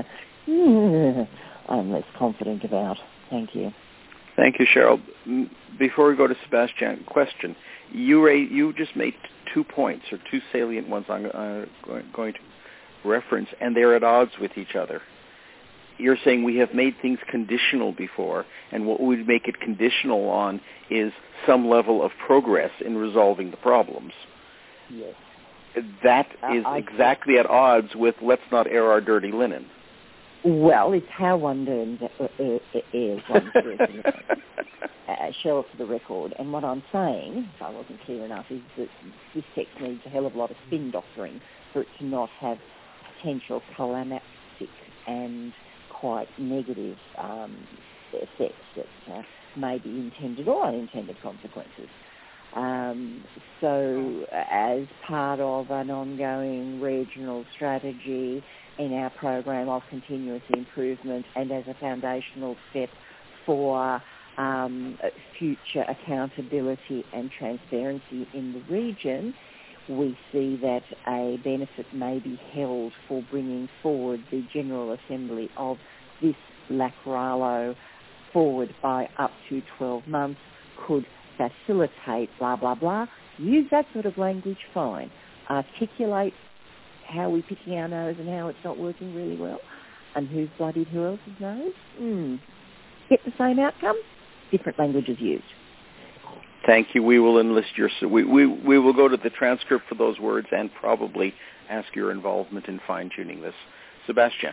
I'm less confident about. Thank you. Thank you, Cheryl. Before we go to Sebastian, question. You ra- you just made two points, or two salient ones I'm uh, going to reference, and they're at odds with each other. You're saying we have made things conditional before, and what we would make it conditional on is some level of progress in resolving the problems. Yes. That uh, is I exactly think. at odds with let's not air our dirty linen. Well, it's how one learns, uh, uh, airs one's dirty linen. Uh, Cheryl, for the record, and what I'm saying, if I wasn't clear enough, is that this text needs a hell of a lot of spin doctoring for it to not have potential climactic and quite negative um, effects that uh, may be intended or unintended consequences. Um, so as part of an ongoing regional strategy in our program of continuous improvement and as a foundational step for um, future accountability and transparency in the region, we see that a benefit may be held for bringing forward the General Assembly of this Lacralo forward by up to twelve months, could facilitate blah, blah, blah. Use that sort of language, fine. articulate how we're picking our nose and how it's not working really well, and who's bloodied who else's nose. Mm. Get the same outcome, different languages used. Thank you. We will enlist your. We, we we will go to the transcript for those words and probably ask your involvement in fine tuning this. Sebastian.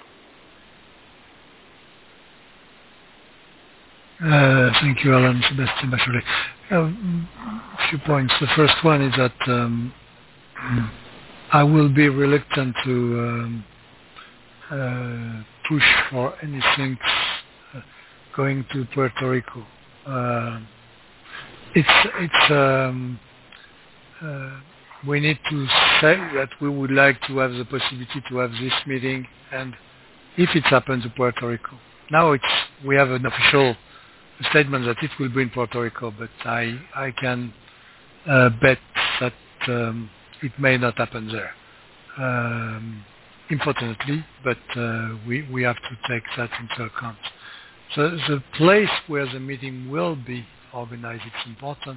Uh, thank you, Alan. Sebastian Bachelet. Um, a few points. The first one is that um, I will be reluctant to um, uh, push for anything uh, going to Puerto Rico. Uh, it's it's um, uh, we need to say that we would like to have the possibility to have this meeting, and if it happens to Puerto Rico, now it's we have an official statement that it will be in Puerto Rico, but I I can uh, bet that um, it may not happen there. Um, unfortunately, but uh, we we have to take that into account. So the place where the meeting will be organized, it's important,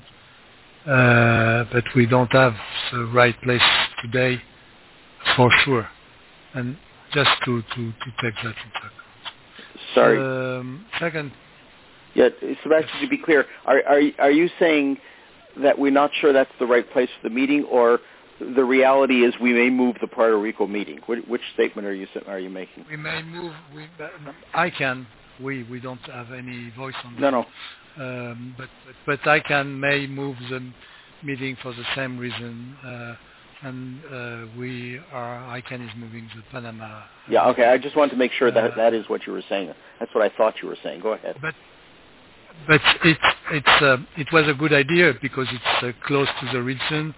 uh, but we don't have the right place today for sure, and just to, to, to take that into account. Sorry. Um, second. Yeah, Sebastian, to be clear, are, are are you saying that we're not sure that's the right place for the meeting, or the reality is we may move the Puerto Rico meeting? Which, which statement are you are you making? We may move. We, I can. We we don't have any voice on that. No, no. Um, but, but but I can may move the meeting for the same reason, uh, and uh, we are. I can is moving the Panama. Yeah. Okay. I just wanted to make sure that uh, that is what you were saying. That's what I thought you were saying. Go ahead. But but it it's uh, it was a good idea because it's uh, close to the region.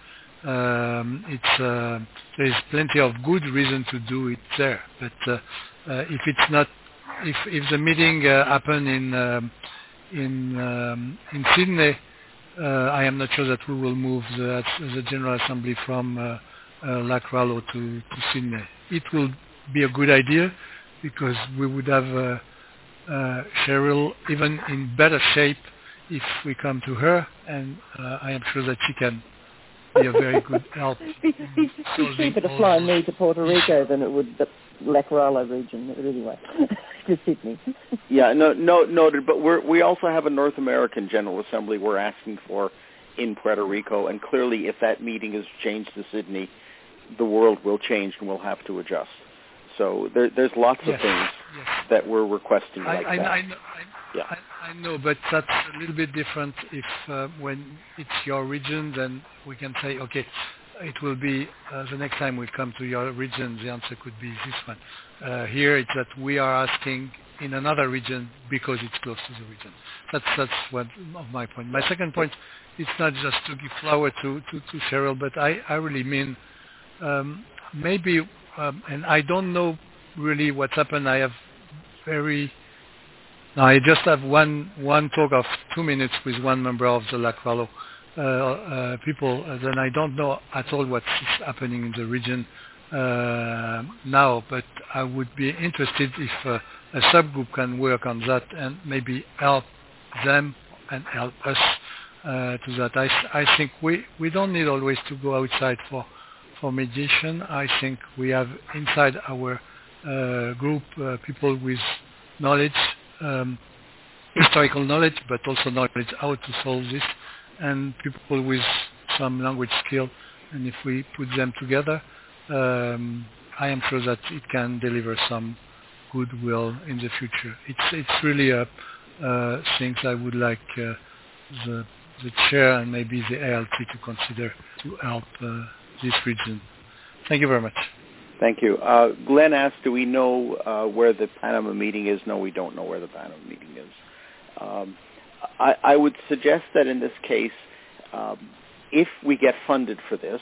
Um, it's uh, there is plenty of good reason to do it there. But uh, uh, if it's not, if if the meeting uh, happen in um, in um, in Sydney, uh, I am not sure that we will move the the General Assembly from uh, uh, Lac Rallo to, to Sydney. It will be a good idea because we would have uh, uh, Cheryl even in better shape if we come to her, and uh, I am sure that she can be a very good help. It's cheaper to fly me to Puerto Rico than it would the Lac Rallo region, anyway, to Sydney. Yeah, no, no, noted. But we we also have a North American General Assembly we're asking for in Puerto Rico, and clearly, if that meeting is changed to Sydney, the world will change and we'll have to adjust. So there, there's lots yes. of things yes. that we're requesting I, like I, that. I, know, I, yeah. I, I know, but that's a little bit different if uh, when it's your region, then we can say, okay, it will be uh, the next time we come to your region, the answer could be this one. Uh, here it's that we are asking in another region because it's close to the region. That's that's one of my point. My second point, it's not just to give flower to, to, to Cheryl, but I, I really mean um, maybe, um, and I don't know really what's happened. I have very, no, I just have one one talk of two minutes with one member of the Lac Rallo uh, uh, people. Uh, then I don't know at all what's happening in the region uh, now, but I would be interested if uh, a subgroup can work on that and maybe help them and help us uh, to that. I, I think we, we don't need always to go outside for, for mediation. I think we have inside our uh, group uh, people with knowledge, um, historical knowledge, but also knowledge how to solve this, and people with some language skill. And if we put them together, um, I am sure that it can deliver some goodwill in the future. It's it's really a uh, things I would like uh, the the chair and maybe the A L T to consider to help uh, this region. Thank you very much. Thank you. Uh, Glenn asked, do we know uh, where the Panama meeting is? No, we don't know where the Panama meeting is. Um, I, I would suggest that in this case, um, if we get funded for this,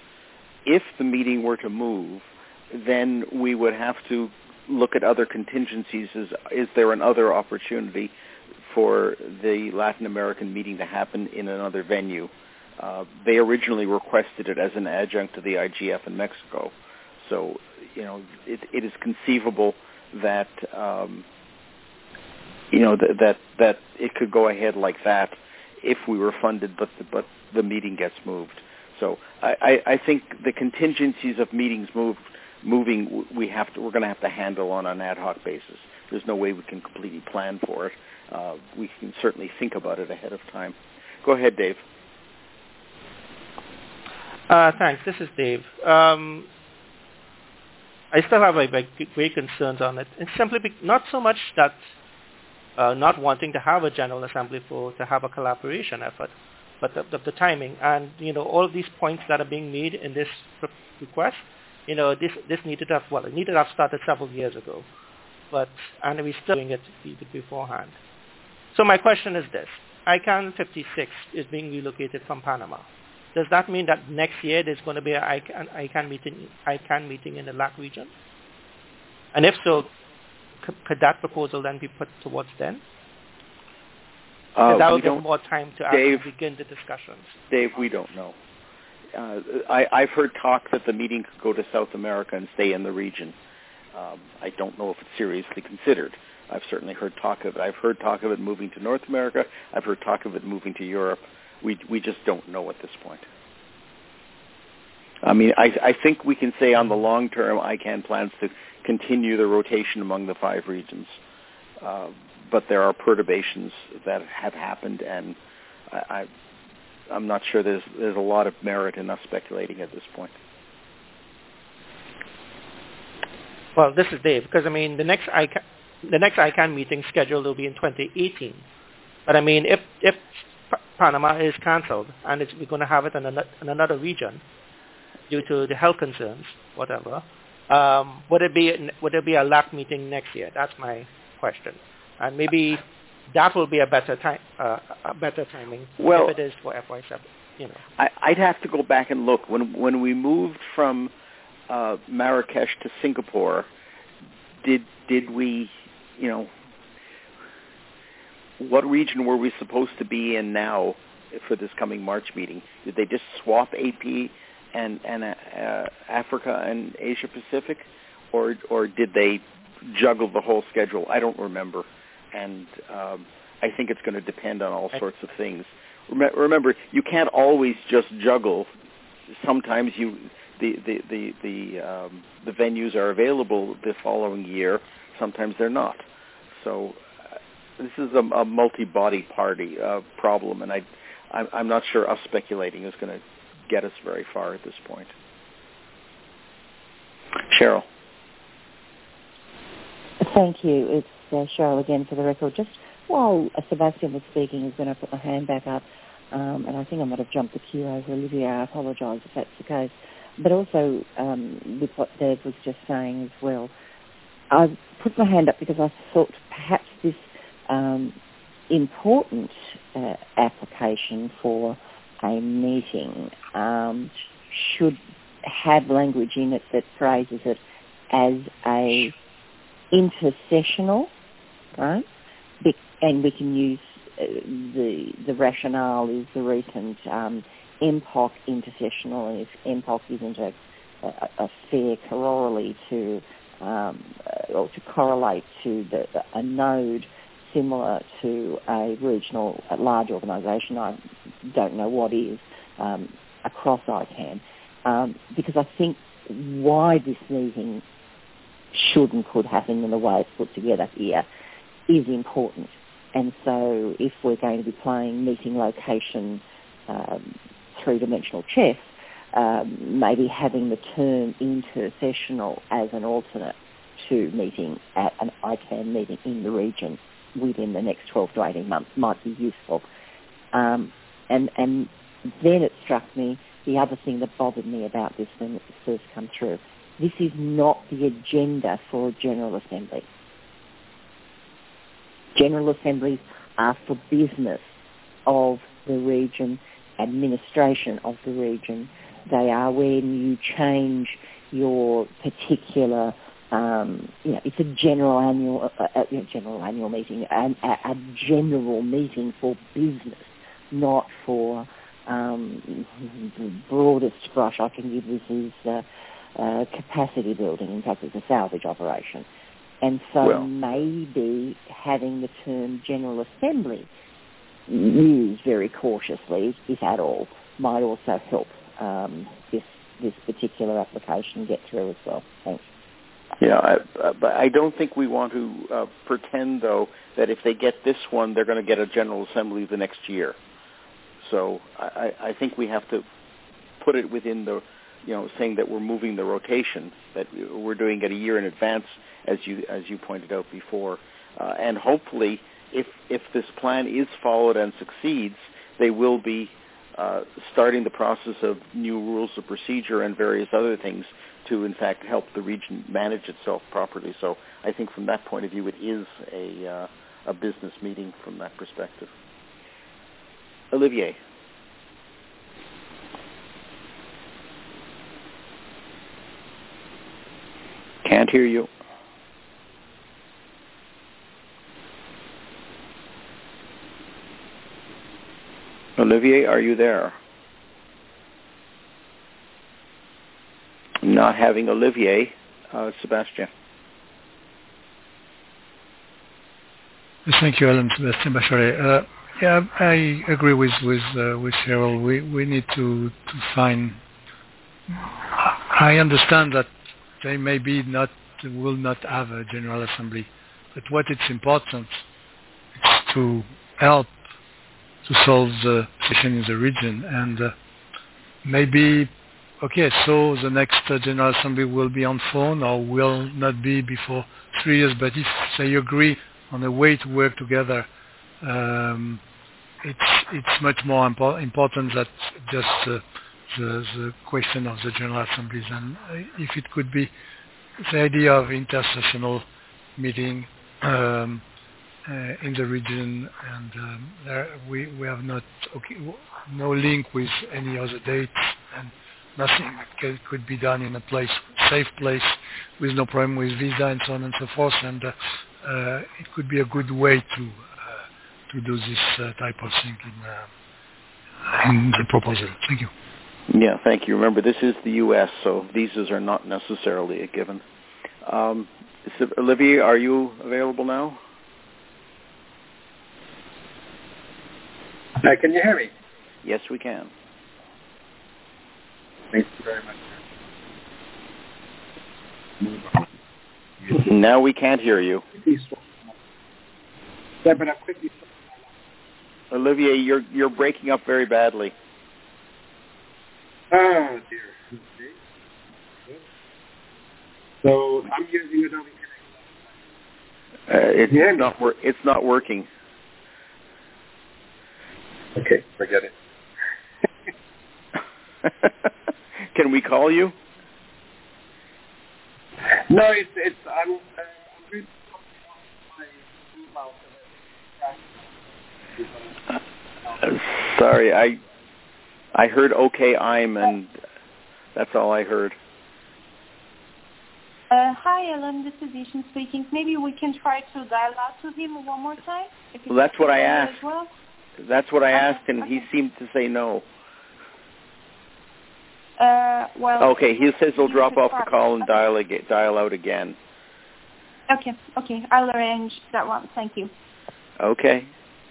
if the meeting were to move, then we would have to look at other contingencies. Is, is there another opportunity for the Latin American meeting to happen in another venue? Uh, they originally requested it as an adjunct to the I G F in Mexico. So, you know, it, it is conceivable that, um, you know, th- that that it could go ahead like that if we were funded, but the, but the meeting gets moved. So I, I, I think the contingencies of meetings move, moving, we have to, we're going to have to handle on an ad hoc basis. There's no way we can completely plan for it. Uh, we can certainly think about it ahead of time. Go ahead, Dave. Uh, thanks. This is Dave. Um, I still have like, like great concerns on it. It's simply be, not so much that uh, not wanting to have a General Assembly for to have a collaboration effort, but the, the, the timing and you know all of these points that are being made in this request. You know this this needed to have well it needed to have started several years ago, but and we're still doing it beforehand. So my question is this: I CAN fifty-six is being relocated from Panama. Does that mean that next year there's going to be an I CAN, I CAN meeting I CAN meeting in the L A C region? And if so, could, could that proposal then be put towards then? Uh, that will give more time to Dave, actually begin the discussions. Dave, we don't know. Uh, I, I've heard talk that the meeting could go to South America and stay in the region. Um, I don't know if it's seriously considered. I've certainly heard talk of it. I've heard talk of it moving to North America. I've heard talk of it moving to Europe. We we just don't know at this point. I mean, I, I think we can say on the long term, I CAN plans to continue the rotation among the five regions. Uh, but there are perturbations that have happened, and I, I, I'm not sure there's there's a lot of merit in us speculating at this point. Well, this is Dave, because I mean, the next I CAN, the next I CAN meeting scheduled will be in twenty eighteen. But I mean, if if Panama is cancelled and it's, we're going to have it in, an, in another region due to the health concerns, whatever, um, would it be would it be a L A C meeting next year? That's my question, and maybe that will be a better time, uh, a better timing well, if it is for F Y seven. You know, I, I'd have to go back and look when when we moved from uh, Marrakesh to Singapore. Did did we, you know, what region were we supposed to be in now for this coming March meeting? Did they just swap A P and and uh, Africa and Asia Pacific, or or did they juggle the whole schedule? I don't remember, and um, I think it's going to depend on all sorts of things. Remember, you can't always just juggle. Sometimes you the the the the, um, the venues are available the following year. Sometimes they're not. So uh, this is a, a multi-body party uh, problem, and I I'm, I'm not sure us speculating is going to get us very far at this point. Cheryl. Thank you. It's uh, Cheryl again for the record. Just while uh, Sebastian was speaking, is when I put my hand back up, um, and I think I might have jumped the queue over Olivia. I apologise if that's the case. But also, um, with what Dave was just saying as well, I put my hand up because I thought perhaps this um, important uh, application for a meeting um, should have language in it that phrases it as a intersessional, right? Be- and we can use uh, the the rationale is the recent um, M P O C intersessional, and if M P O C isn't a, a, a fair corollary to um, or to correlate to the, a node similar to a regional, a large organisation, I don't know what is, um, across I CAN, um, because I think why this meeting should and could happen in the way it's put together here is important. And so if we're going to be playing meeting location um, three-dimensional chess, um, maybe having the term intersessional as an alternate to meeting at an I CAN meeting in the region within the next twelve to eighteen months might be useful. Um, and, and then it struck me, the other thing that bothered me about this when it first come through, this is not the agenda for a General Assembly. General Assemblies are for business of the region, administration of the region. They are when you change your particular, um, you know, it's a general annual, uh, uh, general annual meeting, and a, a general meeting for business, not for um, the broadest brush I can give. This is uh, uh, capacity building. In fact, it's a salvage operation. And so well, maybe having the term General Assembly used very cautiously, if at all, might also help um, this this particular application get through as well. Thanks. Yeah, I, uh, but I don't think we want to uh, pretend, though, that if they get this one, they're going to get a General Assembly the next year. So I, I think we have to put it within the, you know, saying that we're moving the rotation, that we're doing it a year in advance, as you as you pointed out before. Uh, and hopefully, if if this plan is followed and succeeds, they will be uh, starting the process of new rules of procedure and various other things to, in fact, help the region manage itself properly. So I think from that point of view, it is a, uh, a business meeting from that perspective. Olivier. Can't hear you. Olivier, are you there? Not having Olivier. Uh, Sebastian. Thank you, Alan. Sebastian Bachelet. Uh, yeah, I agree with with uh, with Cheryl. We we need to to find. I understand that they maybe not will not have a General Assembly, but what it's important is to help to solve the situation in the region, and uh, maybe. Okay, so the next uh, General Assembly will be on phone or will not be before three years, but if they agree on a way to work together, um, it's it's much more impo- important than just uh, the, the question of the General Assemblies. And if it could be the idea of intersessional meeting um, uh, in the region, and um, there we, we have not okay, no link with any other dates, and nothing could, could be done in a place, safe place, with no problem with visa and so on and so forth. And uh, uh, it could be a good way to uh, to do this uh, type of thing in, uh, in the proposal. Thank you. Yeah, thank you. Remember, this is the U S, so visas are not necessarily a given. Um, so, Olivier, are you available now? Uh, can you hear me? Yes, we can. Thank you very much. Now we can't hear you. Yeah, but I'm quickly. Olivier, you're you're breaking up very badly. Oh dear. Okay. So I'm using Adobe Connect. Uh, it's yeah. not wor- It's not working. Okay, forget it. Can we call you? No, it's it's I'm uh, I'm going to call my email. Uh, sorry, I I heard okay, I'm, and that's all I heard. Uh, hi, Ellen. This is Ishan speaking. Maybe we can try to dial out to him one more time. If well, that's what I asked. Well. That's what I okay. asked, and okay. he seemed to say no. Uh, well. Okay, he says he'll drop off the call and dial again, dial out again. Okay, okay, I'll arrange that one. Thank you. Okay.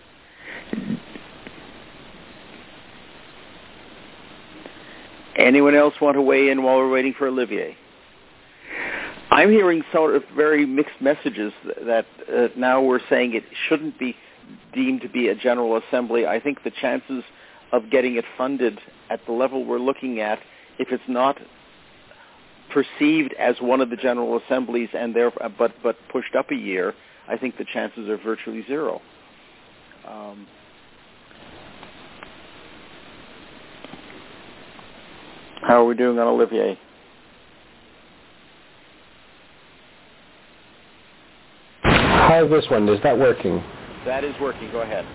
Anyone else want to weigh in while we're waiting for Olivier? I'm hearing sort of very mixed messages that uh, now we're saying it shouldn't be deemed to be a General Assembly. I think the chances of getting it funded at the level we're looking at, if it's not perceived as one of the General Assemblies and there, but but pushed up a year, I think the chances are virtually zero. Um, how are we doing on Olivier? How's this one? Is that working? That is working. Go ahead.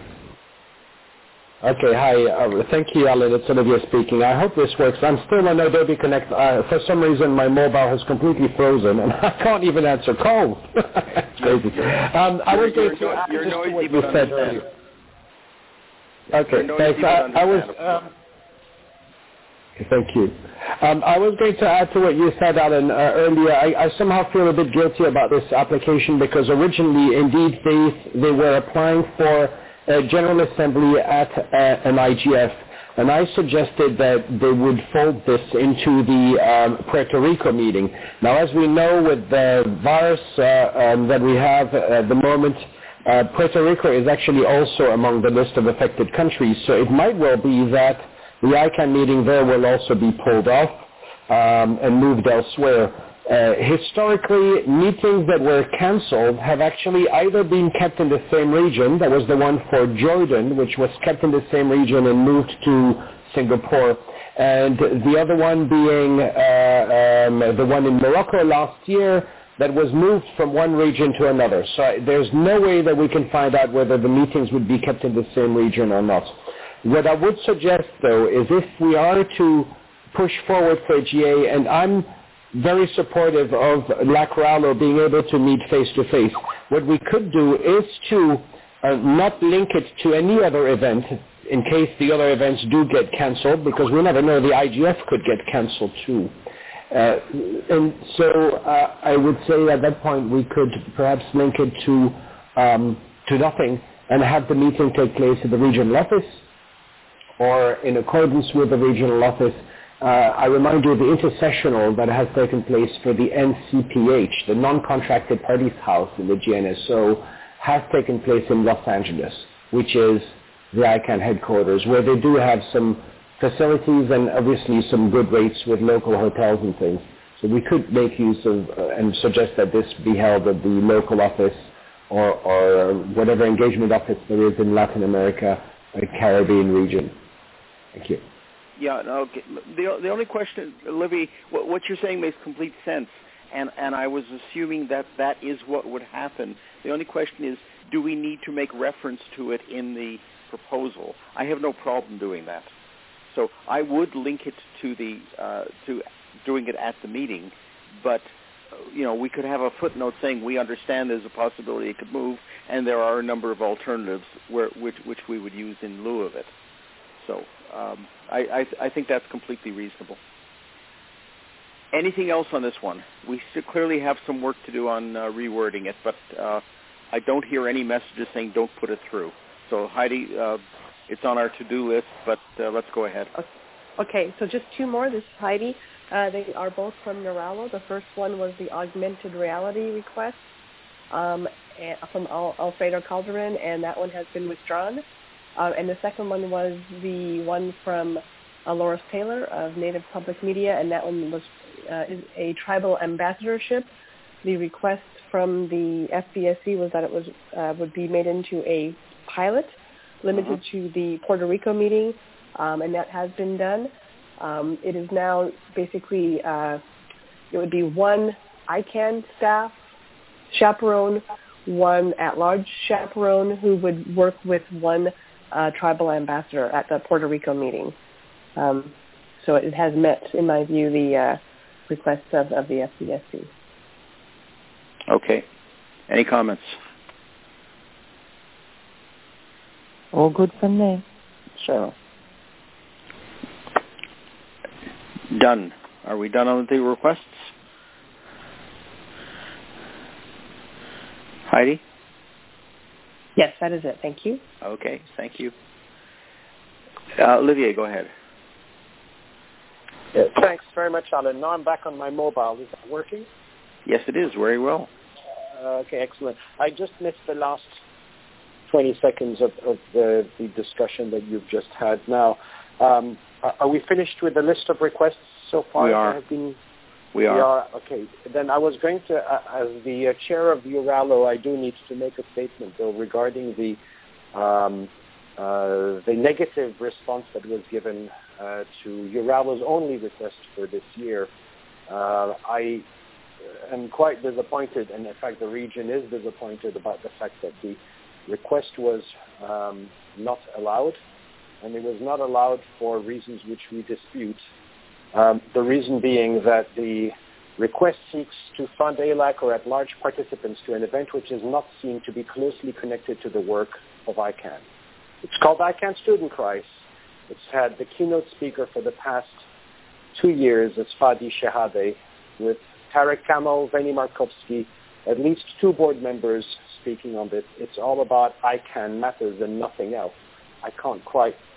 Okay, hi. Uh, thank you, Alan. It's Olivier speaking. I hope this works. I'm still on Adobe Connect. Uh, for some reason, my mobile has completely frozen, and I can't even answer calls. It's crazy. Um, I was going to add just to what you said earlier. Okay, thanks. I, I was... Um, Thank you. Um, I was going to add to what you said, Alan, uh, earlier. I, I somehow feel a bit guilty about this application because originally, indeed, they they were applying for a General Assembly at uh, an I G F. and I suggested that they would fold this into the um, Puerto Rico meeting. Now, as we know, with the virus uh, um, that we have at the moment, uh, Puerto Rico is actually also among the list of affected countries, so it might well be that the I CAN meeting there will also be pulled off um, and moved elsewhere. Uh, historically, meetings that were cancelled have actually either been kept in the same region. That was the one for Jordan, which was kept in the same region and moved to Singapore. And the other one being uh, um, the one in Morocco last year that was moved from one region to another. So there's no way that we can find out whether the meetings would be kept in the same region or not. What I would suggest, though, is if we are to push forward for G A, and I'm very supportive of Lacrallo being able to meet face-to-face. What we could do is to uh, not link it to any other event in case the other events do get cancelled, because we never know, the I G F could get cancelled too. Uh, and so uh, I would say at that point we could perhaps link it to, um, to nothing and have the meeting take place at the regional office or in accordance with the regional office. Uh, I remind you of the intersessional that has taken place for the N C P H, the non-contracted parties house in the G N S O, has taken place in Los Angeles, which is the I CAN headquarters, where they do have some facilities and obviously some good rates with local hotels and things. So we could make use of uh, and suggest that this be held at the local office or, or whatever engagement office there is in Latin America or the Caribbean region. Thank you. Yeah, okay. The the only question, Libby, what, what you're saying makes complete sense, and and I was assuming that that is what would happen. The only question is, do we need to make reference to it in the proposal? I have no problem doing that. So I would link it to the uh, to doing it at the meeting, but you know we could have a footnote saying we understand there's a possibility it could move, and there are a number of alternatives where which which we would use in lieu of it. So. Um, I, I, I think that's completely reasonable. Anything else on this one? We still clearly have some work to do on uh, rewording it, but uh, I don't hear any messages saying don't put it through. So Heidi, uh, it's on our to-do list, but uh, let's go ahead. Okay, so just two more. This is Heidi. Uh, they are both from NARALO. The first one was the augmented reality request um, from Al- Alfredo Calderon, and that one has been withdrawn. Uh, and the second one was the one from uh, Loris Taylor of Native Public Media, and that one was uh, is a tribal ambassadorship. The request from the F B S C was that it was uh, would be made into a pilot, limited uh-huh. to the Puerto Rico meeting, um, and that has been done. Um, it is now basically uh, it would be one I CAN staff chaperone, one at-large chaperone who would work with one Uh, tribal ambassador at the Puerto Rico meeting. Um, so it has met, in my view, the uh, requests of, of the F B S C. Okay. Any comments? All good from me. Cheryl. Done. Are we done on the requests? Heidi? Yes, that is it. Thank you. Okay, thank you. Uh, Olivier, go ahead. Yeah, thanks very much, Alan. Now I'm back on my mobile. Is that working? Yes, it is. Very well. Uh, okay, excellent. I just missed the last twenty seconds of, of the, the discussion that you've just had now. Um, are, are we finished with the list of requests so far? We are. Have been, we are. We are. Okay. Then I was going to, uh, as the uh, chair of the URALO, I do need to make a statement, though, regarding the um, uh, the negative response that was given uh, to URALO's only request for this year. Uh, I am quite disappointed, and in fact the region is disappointed about the fact that the request was um, not allowed, and it was not allowed for reasons which we dispute. Um, the reason being that the request seeks to fund A L A C or at-large participants to an event which is not seen to be closely connected to the work of I CAN. It's called I CAN Student Prize. It's had the keynote speaker for the past two years as Fadi Shehadeh, with Tarek Kamal, Veni Markovsky, at least two board members speaking on this. It's all about I CAN matters and nothing else. I can't quite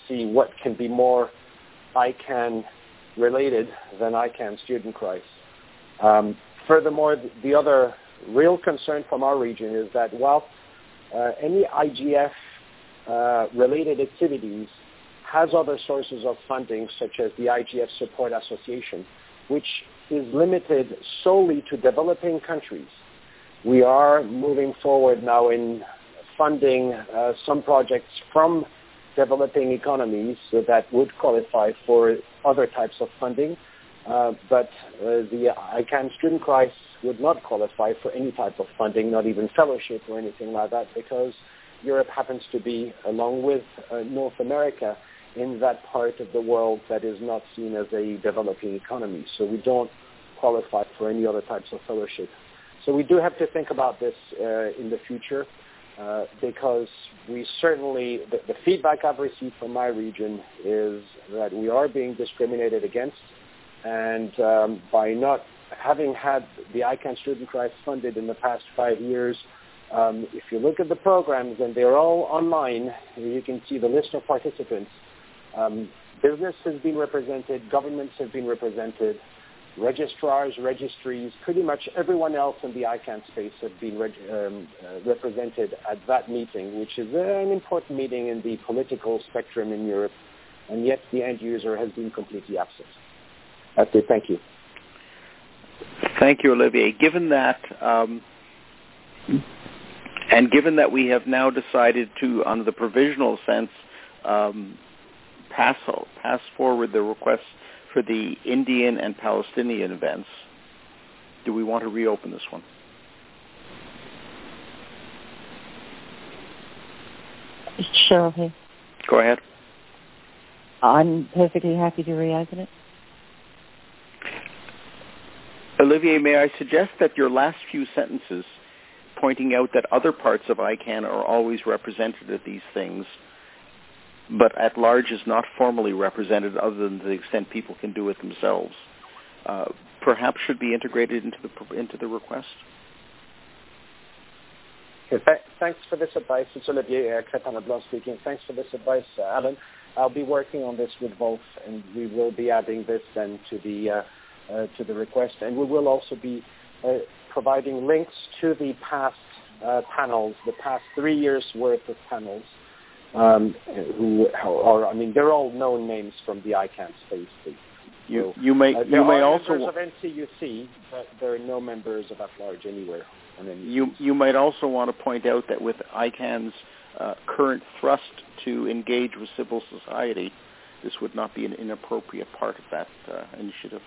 see what can be more I CAN related than I CAN student price. Um, furthermore, the, the other real concern from our region is that while uh, any I G F uh, related activities has other sources of funding, such as the I G F Support Association, which is limited solely to developing countries. We are moving forward now in funding uh, some projects from developing economies so that would qualify for other types of funding, uh, but uh, the I CAN student price would not qualify for any type of funding, not even fellowship or anything like that, because Europe happens to be, along with uh, North America, in that part of the world that is not seen as a developing economy. So we don't qualify for any other types of fellowship. So we do have to think about this uh, in the future uh, because we certainly, the, the feedback I've received from my region is that we are being discriminated against, and um, by not having had the I CAN student price funded in the past five years, um, if you look at the programs, and they're all online, you can see the list of participants. Um, business has been represented, governments have been represented, registrars, registries, pretty much everyone else in the I CAN space have been reg- um, uh, represented at that meeting, which is an important meeting in the political spectrum in Europe, and yet the end user has been completely absent. That's it. Thank you. Thank you, Olivier. Given that, um, and given that we have now decided to, on the provisional sense, um, pass pass forward the requests for the Indian and Palestinian events, do we want to reopen this one? Cheryl here. Go ahead. I'm perfectly happy to reopen it. Olivier, may I suggest that your last few sentences pointing out that other parts of I CAN are always represented at these things, but at large is not formally represented other than to the extent people can do it themselves, uh, perhaps should be integrated into the into the request? Okay, th- thanks for this advice. It's Olivier uh, Crépin-Leblanc speaking. Thanks for this advice, uh, Alan. I'll be working on this with Wolf, and we will be adding this then to the uh, uh, to the request, and we will also be uh, providing links to the past uh, panels, the past three years worth of panels. Um, who are, I mean, they're all known names from the I CAN space. So, you, you may, uh, you may also members of N C U C, but there are no members of at-large anywhere. You, you might also want to point out that with I CAN's uh, current thrust to engage with civil society, this would not be an inappropriate part of that uh, initiative.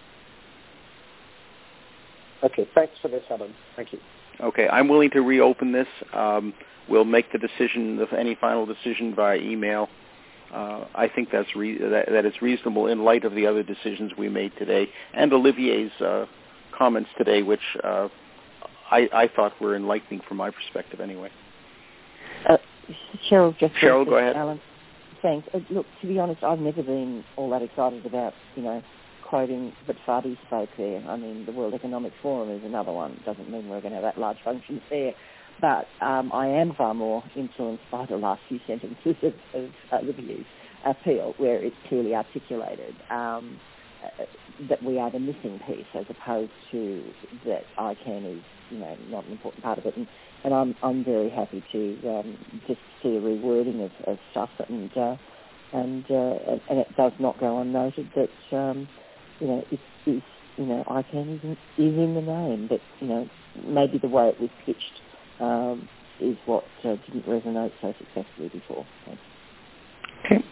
Okay, thanks for this, Alan. Thank you. Okay, I'm willing to reopen this. Um, we'll make the decision, of any final decision, via email. Uh, I think that's re- that, that is reasonable in light of the other decisions we made today and Olivier's uh, comments today, which uh, I, I thought were enlightening from my perspective anyway. Uh, Cheryl, just Cheryl, go ahead. Alan, thanks. Uh, look, to be honest, I've never been all that excited about, you know, quoting what Fadi spoke there. I mean, the World Economic Forum is another one. It doesn't mean we're going to have that large functions there. But um, I am far more influenced by the last few sentences of, of uh, Olivier's appeal, where it's clearly articulated um, uh, that we are the missing piece, as opposed to that I CAN is, you know, not an important part of it. And, and I'm I'm very happy to um, just see a rewording of, of stuff, and uh, and uh, and it does not go unnoted that um, you know it is, you know, I CAN is, is in the name, but you know maybe the way it was pitched Um, is what uh, didn't resonate so successfully before. Thanks. Okay.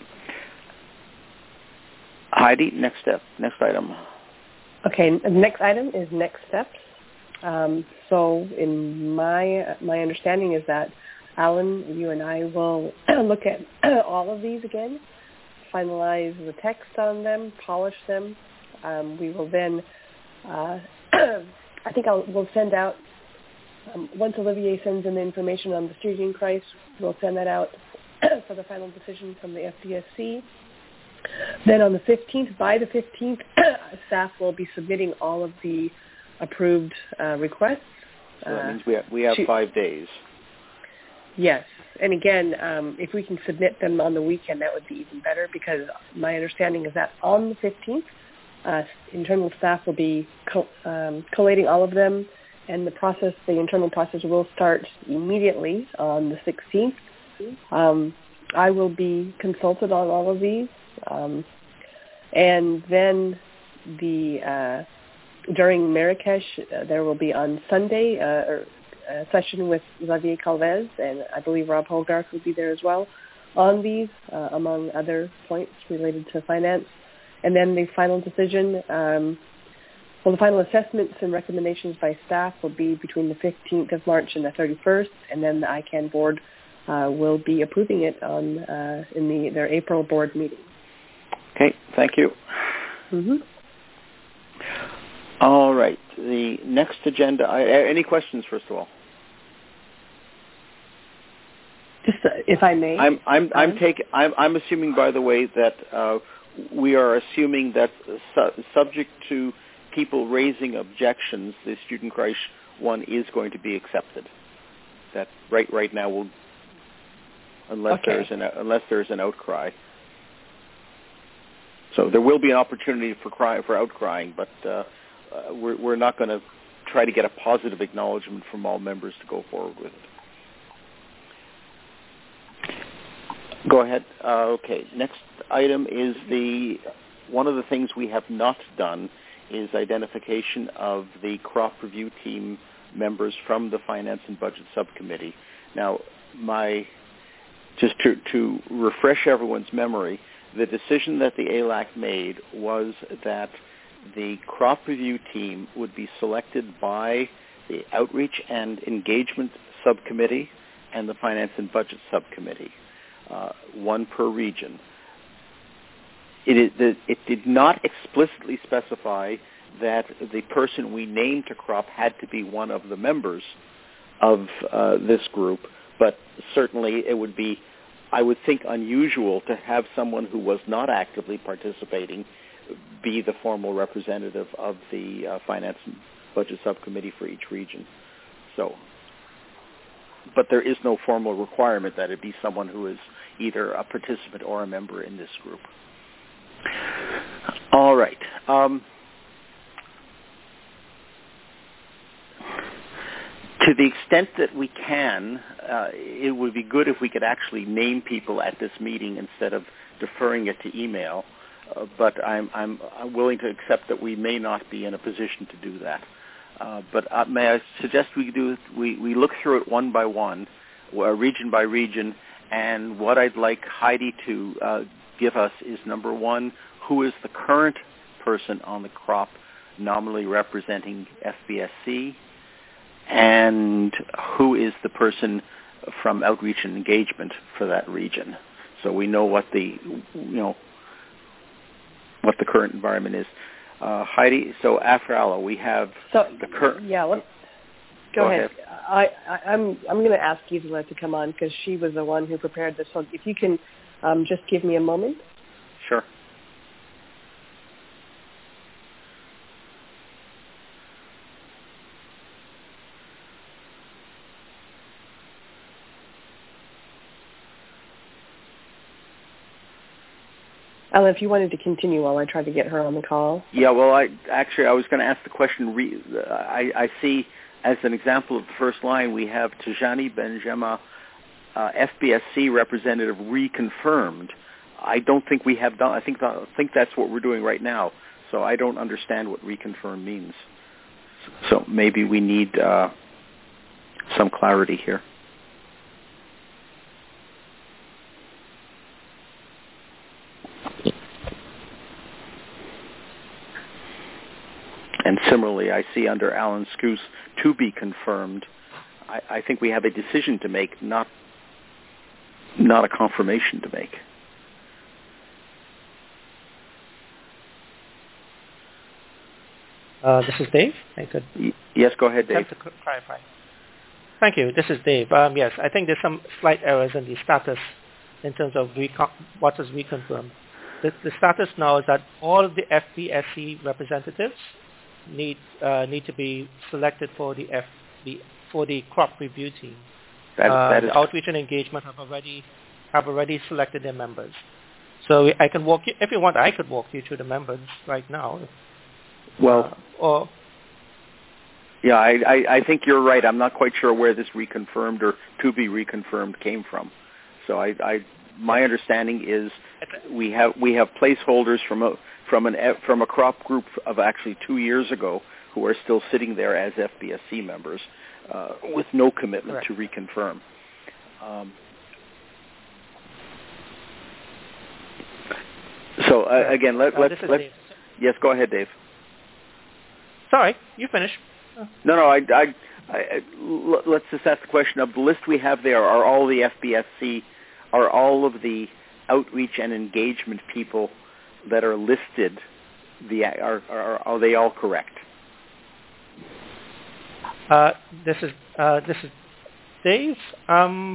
Heidi, next step, next item. Okay, the next item is next steps. Um, so in my my understanding is that, Alan, you and I will look at all of these again, finalize the text on them, polish them. Um, we will then, uh, I think I'll, we'll send out, Um, once Olivier sends in the information on the student price, we'll send that out for the final decision from the F D S C. Then on the fifteenth, by the fifteenth, staff will be submitting all of the approved uh, requests. So that uh, means we have, we have to, five days. Yes. And again, um, if we can submit them on the weekend, that would be even better, because my understanding is that on the fifteenth, uh, internal staff will be co- um, collating all of them, and the process, the internal process will start immediately on the sixteenth. Um, I will be consulted on all of these, um, and then the uh, during Marrakesh, uh, there will be on Sunday uh, a session with Xavier Calvez, and I believe Rob Hogarth will be there as well on these, uh, among other points related to finance. And then the final decision, um, well, the final assessments and recommendations by staff will be between the fifteenth of March and the thirty-first, and then the I CAN board uh, will be approving it on uh, in the their April board meeting. Okay, thank you. Mm-hmm. All right. The next agenda. I, any questions, first of all? Just uh, if I may. I'm I'm I'm taking. I'm I'm assuming, by the way, that uh, we are assuming that su- subject to people raising objections, the student Kreis one is going to be accepted. That right right now will, unless okay. there's an unless there's an outcry. So there will be an opportunity for cry for outcrying, but. Uh, Uh, we're, we're not going to try to get a positive acknowledgement from all members to go forward with it. Go ahead. Uh, okay. Next item is the one of the things we have not done is identification of the crop review team members from the Finance and Budget Subcommittee. Now, my just to, to refresh everyone's memory, the decision that the A L A C made was that the crop review team would be selected by the Outreach and Engagement Subcommittee and the Finance and Budget Subcommittee, uh, one per region. It, is, it did not explicitly specify that the person we named to crop had to be one of the members of uh, this group, but certainly it would be, I would think, unusual to have someone who was not actively participating be the formal representative of the uh, Finance and Budget Subcommittee for each region. So, but there is no formal requirement that it be someone who is either a participant or a member in this group. All right. Um, to the extent that we can, uh, it would be good if we could actually name people at this meeting instead of deferring it to email. Uh, but I'm, I'm, I'm willing to accept that we may not be in a position to do that. Uh, but uh, may I suggest we do we, we look through it one by one, uh, region by region, and what I'd like Heidi to uh, give us is, number one, who is the current person on the crop nominally representing F B S C, and who is the person from Outreach and Engagement for that region, so we know what the you know. what the current environment is. Uh, Heidi, so after Alla, we have so, the current... Yeah, let's, go, go ahead. ahead. I, I, I'm I'm going to ask Gisela to come on because she was the one who prepared this. So if you can um, just give me a moment. Sure. Ella, if you wanted to continue while I tried to get her on the call. Yeah, well, I actually I was going to ask the question. Re, I, I see as an example of the first line we have Tijani Benjema, uh, F B S C representative, reconfirmed. I don't think we have done. I think I think that's what we're doing right now. So I don't understand what reconfirm means. So maybe we need uh, some clarity here. And similarly, I see under Alan Scoose, to be confirmed. I, I think we have a decision to make, not not a confirmation to make. Uh, this is Dave. I could. Y- yes, go ahead, Dave. To clarify. Thank you. This is Dave. Um, yes, I think there's some slight errors in the status in terms of recon- what is reconfirmed. The, the status now is that all of the F B S C representatives need uh, need to be selected for the F the for the crop review team. That, uh, that is the outreach and engagement have already have already selected their members. So I can walk you, if you want, I could walk you through the members right now. Well, uh, or yeah, I, I, I think you're right. I'm not quite sure where this reconfirmed or to be reconfirmed came from. So I, I my understanding is we have we have placeholders from a from an from a crop group of actually two years ago who are still sitting there as F B S C members uh, with no commitment Correct. to reconfirm. Um, so uh, again, let, uh, let's let's yes, go ahead, Dave. Sorry, you finish. Oh. No, no. I, I, I, let's just ask the question of the list we have there. Are all the F B S C, are all of the outreach and engagement people that are listed, the are are, are they all correct? Uh, this is uh, this is Dave. Um,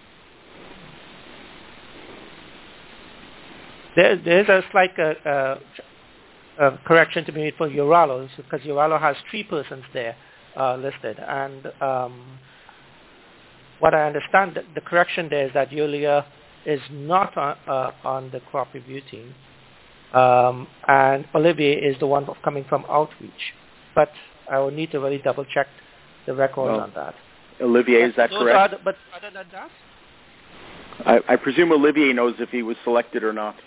there, there's a slight uh, uh, uh, correction to be made for Uralo, because Uralo has three persons there uh, listed, and um, what I understand, the, the correction there is that Yulia is not on, uh, on the crop review team, um, and Olivier is the one coming from outreach, but I will need to really double check the records well, on that. Olivier, is that Those correct? Are the, but other than that, I, I presume Olivier knows if he was selected or not.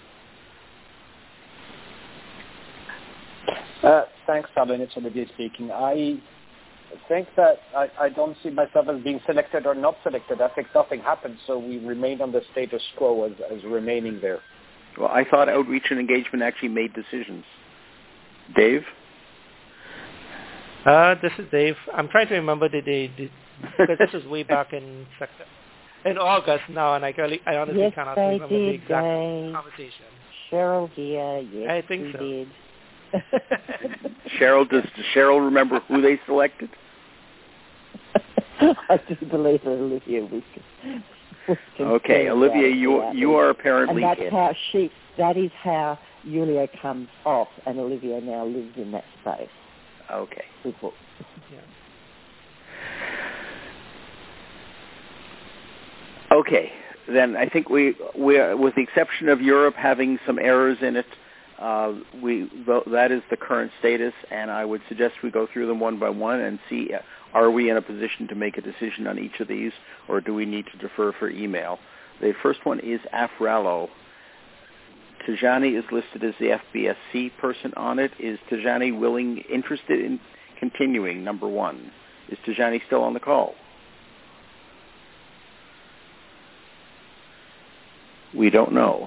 Uh, thanks, Alan. It's Olivier speaking. I think that I, I don't see myself as being selected or not selected. I think nothing happened, so we remain on the status quo as, as remaining there. Well, I thought outreach and engagement actually made decisions. Dave? Uh, this is Dave. I'm trying to remember the day, because this is way back in in August now, and I, really, I honestly yes, cannot they remember did, the exact Dave. conversation. Cheryl here, yes, I think we so. did. Cheryl, does, does Cheryl remember who they selected? I do believe that Olivia was. was okay, Olivia, you that. you are apparently and that's in. how she. That is how Yulia comes off, and Olivia now lives in that space. Okay. People. Yeah. Okay, then I think we we are, with the exception of Europe having some errors in it, uh, we that is the current status, and I would suggest we go through them one by one and see uh, are we in a position to make a decision on each of these, or do we need to defer for email? The first one is AFRALO. Tajani is listed as the F B S C person on it. Is Tajani willing, interested in continuing, number one? Is Tajani still on the call? We don't know.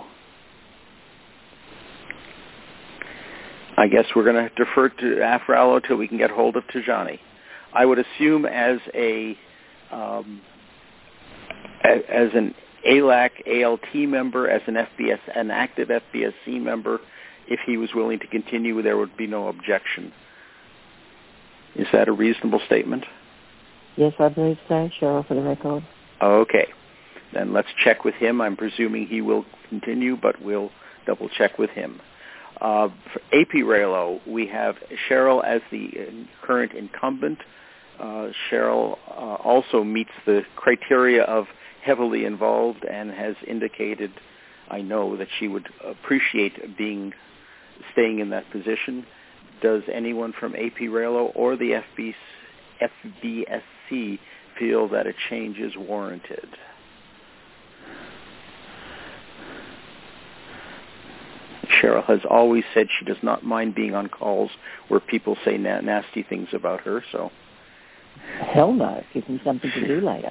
I guess we're going to defer to AFRALO till we can get hold of Tajani. I would assume as a um, as an A L A C A L T member, as an F B S, an active F B S C member, if he was willing to continue, there would be no objection. Is that a reasonable statement? Yes, I believe so. Cheryl, for the record. Okay. Then let's check with him. I'm presuming he will continue, but we'll double check with him. Uh, for APRALO, we have Cheryl as the current incumbent. Uh, Cheryl uh, also meets the criteria of heavily involved and has indicated, I know, that she would appreciate being staying in that position. Does anyone from APRALO or the F B S C feel that a change is warranted? Cheryl has always said she does not mind being on calls where people say na- nasty things about her, so... Hell no. Gives me something to do later.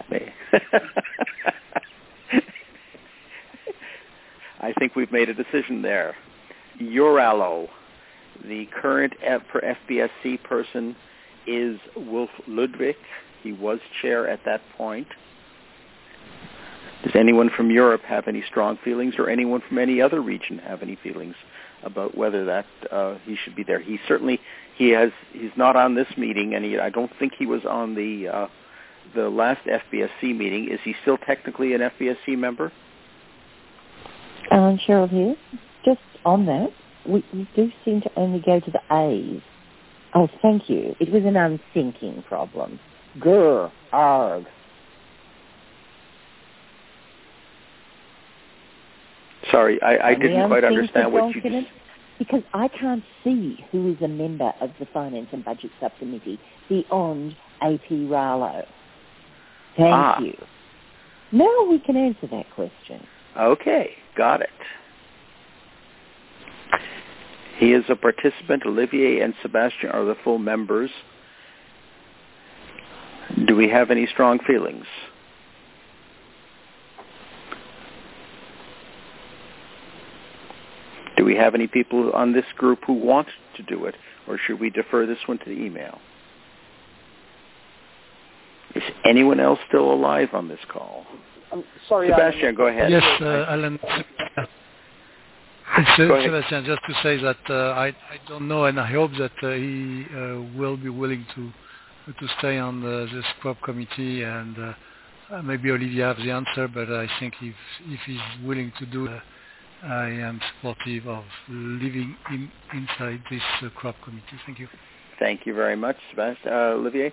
I think we've made a decision there. Uralo, the current F B S C person is Wolf Ludwig. He was chair at that point. Does anyone from Europe have any strong feelings, or anyone from any other region have any feelings about whether that uh, he should be there? He certainly he has he's not on this meeting, and he, I don't think he was on the uh, the last F B S C meeting. Is he still technically an F B S C member? Alan, Cheryl here. Just on that, we, we do seem to only go to the A's. Oh, thank you. It was an unthinking problem. Grr, arg. Sorry, I, I didn't quite understand what you just... Because I can't see who is a member of the Finance and Budget Subcommittee beyond A P Rallo. Thank ah. you. Now we can answer that question. Okay, got it. He is a participant. Olivier and Sebastian are the full members. Do we have any strong feelings? Do we have any people on this group who want to do it, or should we defer this one to the email? Is anyone else still alive on this call? I'm sorry, Sebastian, Alan. go ahead. Yes, uh, Alan. It's, uh, Sebastian, just to say that uh, I, I don't know, and I hope that uh, he uh, will be willing to to stay on the, the Scrub committee, and uh, uh, maybe Olivia has the answer, but I think if if he's willing to do it, uh, I am supportive of living in, inside this uh, Crop committee. Thank you. Thank you very much, Sebastian. Uh, Olivier?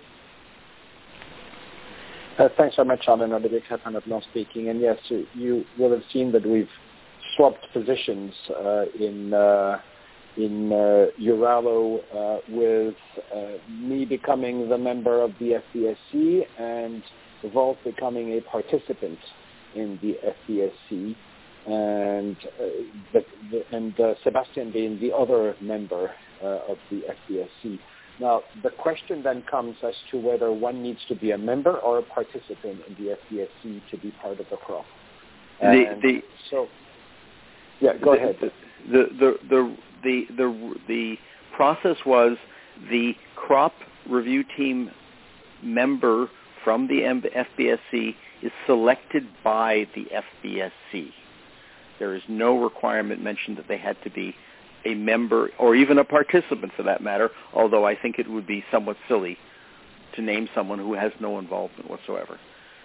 Uh, thanks very much, Alan. Olivier Klepanov now speaking. And yes, you, you will have seen that we've swapped positions uh, in uh, in uh, Uralo uh, with uh, me becoming the member of the F B S C and Volt becoming a participant in the F B S C, and uh, the, the, and uh, Sebastian being the other member uh, of the F B S C. Now, the question then comes as to whether one needs to be a member or a participant in the F B S C to be part of the crop. The, and the, so, yeah, go the, ahead. The, the, the, the, the, the process was the crop review team member from the F B S C is selected by the F B S C. There is no requirement mentioned that they had to be a member or even a participant for that matter, although I think it would be somewhat silly to name someone who has no involvement whatsoever.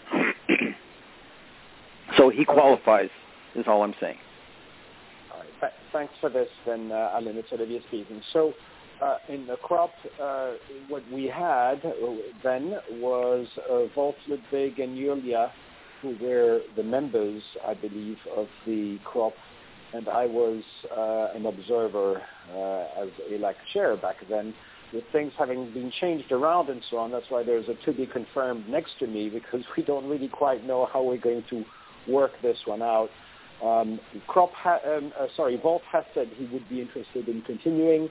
So he qualifies, is all I'm saying. All right. Th- thanks for this, then, uh, Alan. It's Olivier speaking. So uh, in the crop, uh, what we had then was uh, Volt, Ludwig, and Julia, who were the members, I believe, of the crop, and I was uh, an observer uh, as a like chair back then. With things having been changed around and so on, that's why there's a to be confirmed next to me, because we don't really quite know how we're going to work this one out. Um, crop, ha- um, uh, sorry, Volt has said he would be interested in continuing.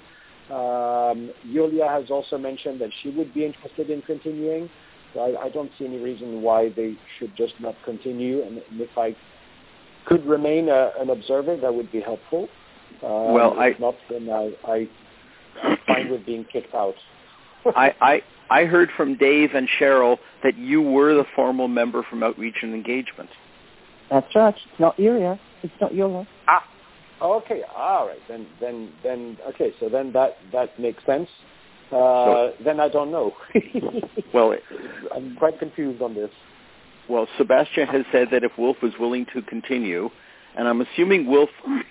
Um, Julia has also mentioned that she would be interested in continuing. So I, I don't see any reason why they should just not continue. And if I could remain a, an observer, that would be helpful. Um, well, if I, not, then I, I, I'm fine with being kicked out. I, I, I heard from Dave and Cheryl that you were the formal member from Outreach and Engagement. That's right. It's not Yuria. It's not Yuria. Ah, okay. All right. Then, then, then. Okay. So then that that makes sense. Uh, so, then I don't know. well, I'm quite confused on this. Well, Sebastian has said that if Wolf is willing to continue, and I'm assuming Wolf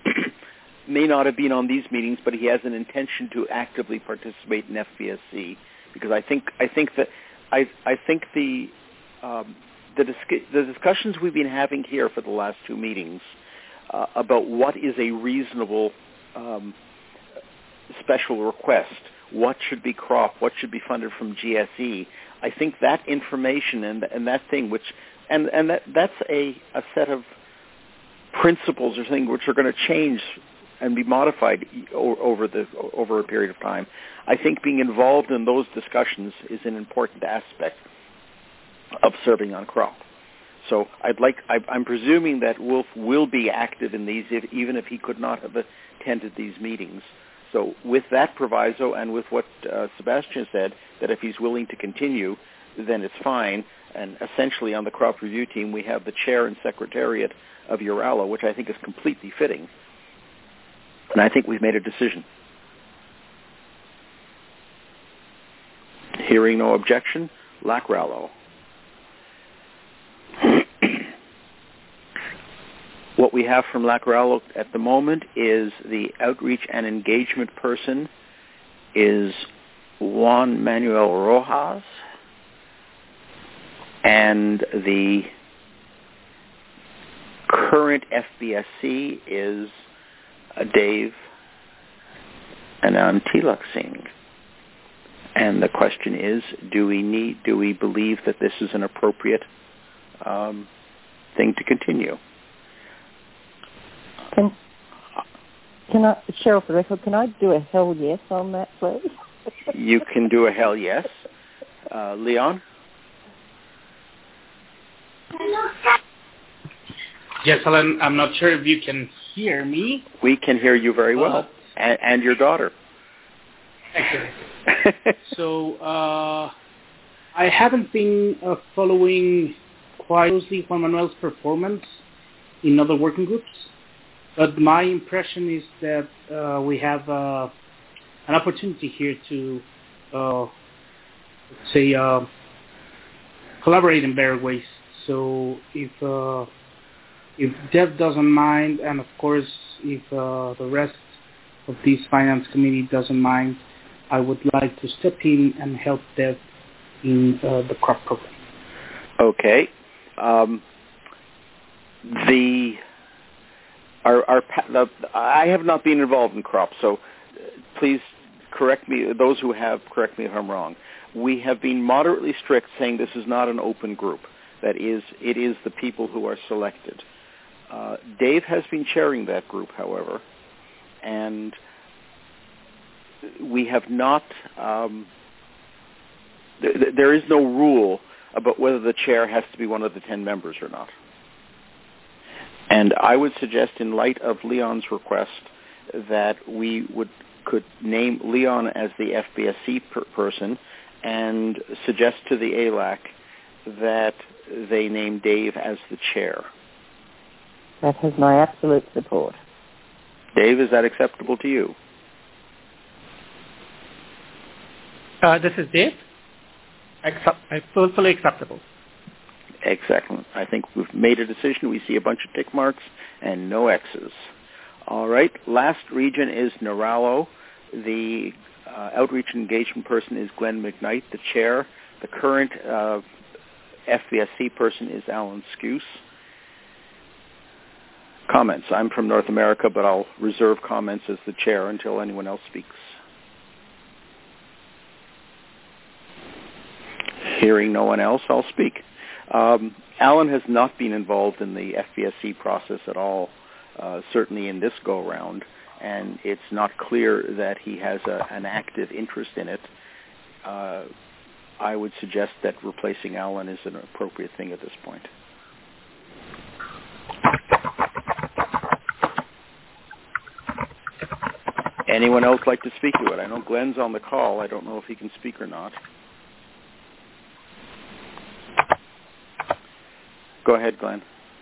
may not have been on these meetings, but he has an intention to actively participate in F B S C, because I think I think that I I think the um, the, dis- the discussions we've been having here for the last two meetings uh, about what is a reasonable um, special request, what should be crop, what should be funded from G S E. I think that information and and that thing, which and and that that's a, a set of principles or things which are going to change and be modified over the over a period of time. I think being involved in those discussions is an important aspect of serving on crop. So I'd like I, I'm presuming that Wolf will be active in these, if, even if he could not have attended these meetings. So with that proviso and with what uh, Sebastian said, that if he's willing to continue, then it's fine. And essentially on the crop review team, we have the chair and secretariat of Uralo, which I think is completely fitting. And I think we've made a decision. Hearing no objection, Lacrallo. What we have from Lacrallo at the moment is the outreach and engagement person is Juan Manuel Rojas, and the current current F B S C is uh, Dave Anand Tilak Singh. And the question is, do we need, do we believe that this is an appropriate um, thing to continue? Can, can I, Cheryl, for the record, can I do a hell yes on that, please? You can do a hell yes. Uh, Leon? Yes, Alan, I'm not sure if you can hear me. We can hear you very well, uh, and, and your daughter. Excellent. So uh, I haven't been uh, following quite closely Juan Manuel's performance in other working groups, but my impression is that uh, we have uh, an opportunity here to, uh, let's say, uh, collaborate in better ways. So if uh, if Deb doesn't mind, and of course if uh, the rest of this finance committee doesn't mind, I would like to step in and help Deb in uh, the crop program. Okay. Um, the our, our the, I have not been involved in crops, so please correct me. Those who have, correct me if I'm wrong. We have been moderately strict, saying this is not an open group. That is, it is the people who are selected. Uh, Dave has been chairing that group, however, and we have not, um, th- there is no rule about whether the chair has to be one of the ten members or not. And I would suggest, in light of Leon's request, that we would could name Leon as the F B S C per- person and suggest to the A L A C that they name Dave as the chair. That has my absolute support. Dave, is that acceptable to you? Uh, this is Dave. Accept, uh, fully acceptable. Excellent. I think we've made a decision. We see a bunch of tick marks and no X's. All right. Last region is Naralo. The uh, outreach and engagement person is Glenn McKnight, the chair. The current uh, F B S C person is Alan Scouse. Comments. I'm from North America, but I'll reserve comments as the chair until anyone else speaks. Hearing no one else, I'll speak. Um, Alan has not been involved in the F B S C process at all, uh, certainly in this go-round, and it's not clear that he has a, an active interest in it. Uh, I would suggest that replacing Alan is an appropriate thing at this point. Anyone else like to speak to it? I know Glenn's on the call. I don't know if he can speak or not. Go ahead, Glenn.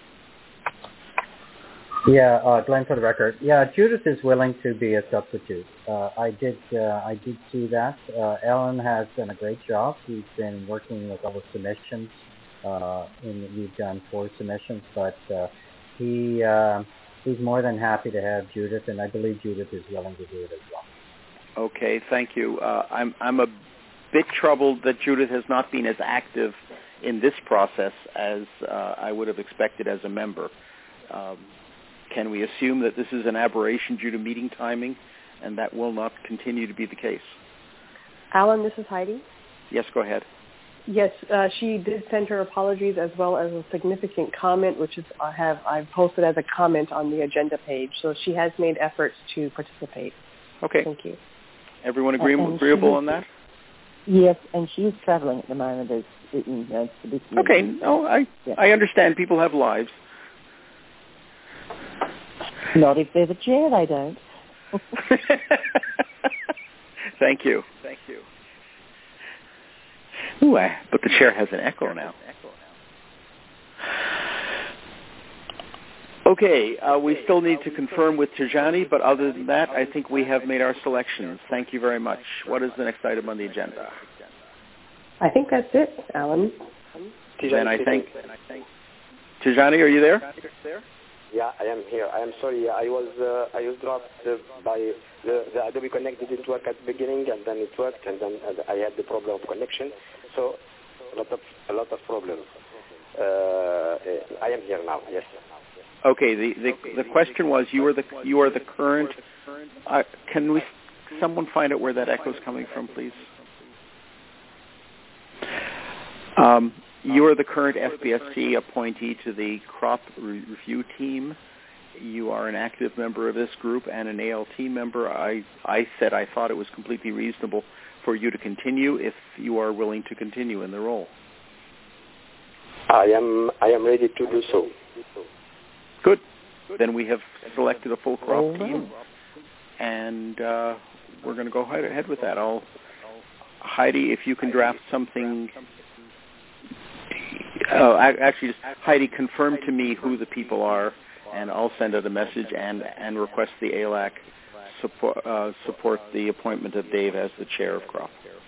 Yeah, uh, Glenn for the record. Yeah, Judith is willing to be a substitute. Uh, I did uh, I did see that. Uh, Ellen has done a great job. He's been working with all the submissions. Uh, and we've done four submissions, but uh, he uh, he's more than happy to have Judith, and I believe Judith is willing to do it as well. Okay, thank you. Uh, I'm I'm a bit troubled that Judith has not been as active in this process as uh, I would have expected as a member. Um, can we assume that this is an aberration due to meeting timing, and that will not continue to be the case? Alan, this is Heidi. Yes, go ahead. Yes, uh, she did send her apologies as well as a significant comment, which is I have I've posted as a comment on the agenda page. So she has made efforts to participate. Okay. Thank you. Everyone agree- and agreeable is, on that? Yes, and she is traveling at the moment as in, uh, for this meeting. Okay. No, I yeah. I understand. People have lives. Not if they're the chair, they don't. Thank you. Thank you. Ooh, I, but the chair has an echo now. Okay, uh, we still need to confirm with Tijani, but other than that, I think we have made our selections. Thank you very much. What is the next item on the agenda? I think that's it, Alan. Then I think... Tijani, are you there? Yeah, I am here. I am sorry. I was uh, I was dropped uh, by the, the Adobe Connect didn't work at the beginning, and then it worked, and then uh, I had the problem of connection. So a lot of a lot of problems. Uh, I am here now. Yes. Okay. The, the the question was you are the you are the current. Uh, can we? Someone find out where that echo is coming from, please? Um, you are the current F B S C appointee to the crop re- review team. You are an active member of this group and an A L T member. I, I said I thought it was completely reasonable for you to continue if you are willing to continue in the role. I am I am ready to do so. Good. Then we have selected a full crop team, and uh, we're going to go ahead with that. I'll, Heidi, if you can draft something. Oh, actually, just Heidi, confirm to me who the people are, and I'll send out a message and, and request the A L A C support, uh, support the appointment of Dave as the chair of crop.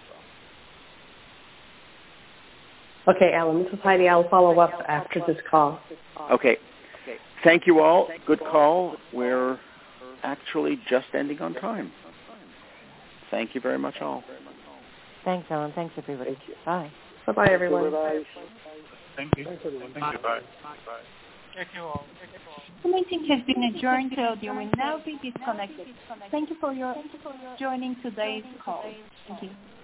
Okay, Alan, this is Heidi. I'll follow up after this call. Okay. Thank you all. Good call. We're actually just ending on time. Thank you very much, all. Thanks, Alan. Thanks, everybody. Thank you. Bye. Bye-bye, everyone. Bye. Thank you. Thanks, everyone. Thank you. Bye. Thank you all. Thank you all. The meeting has been adjourned, so you will now be disconnected. Thank you for your joining today's call. Thank you.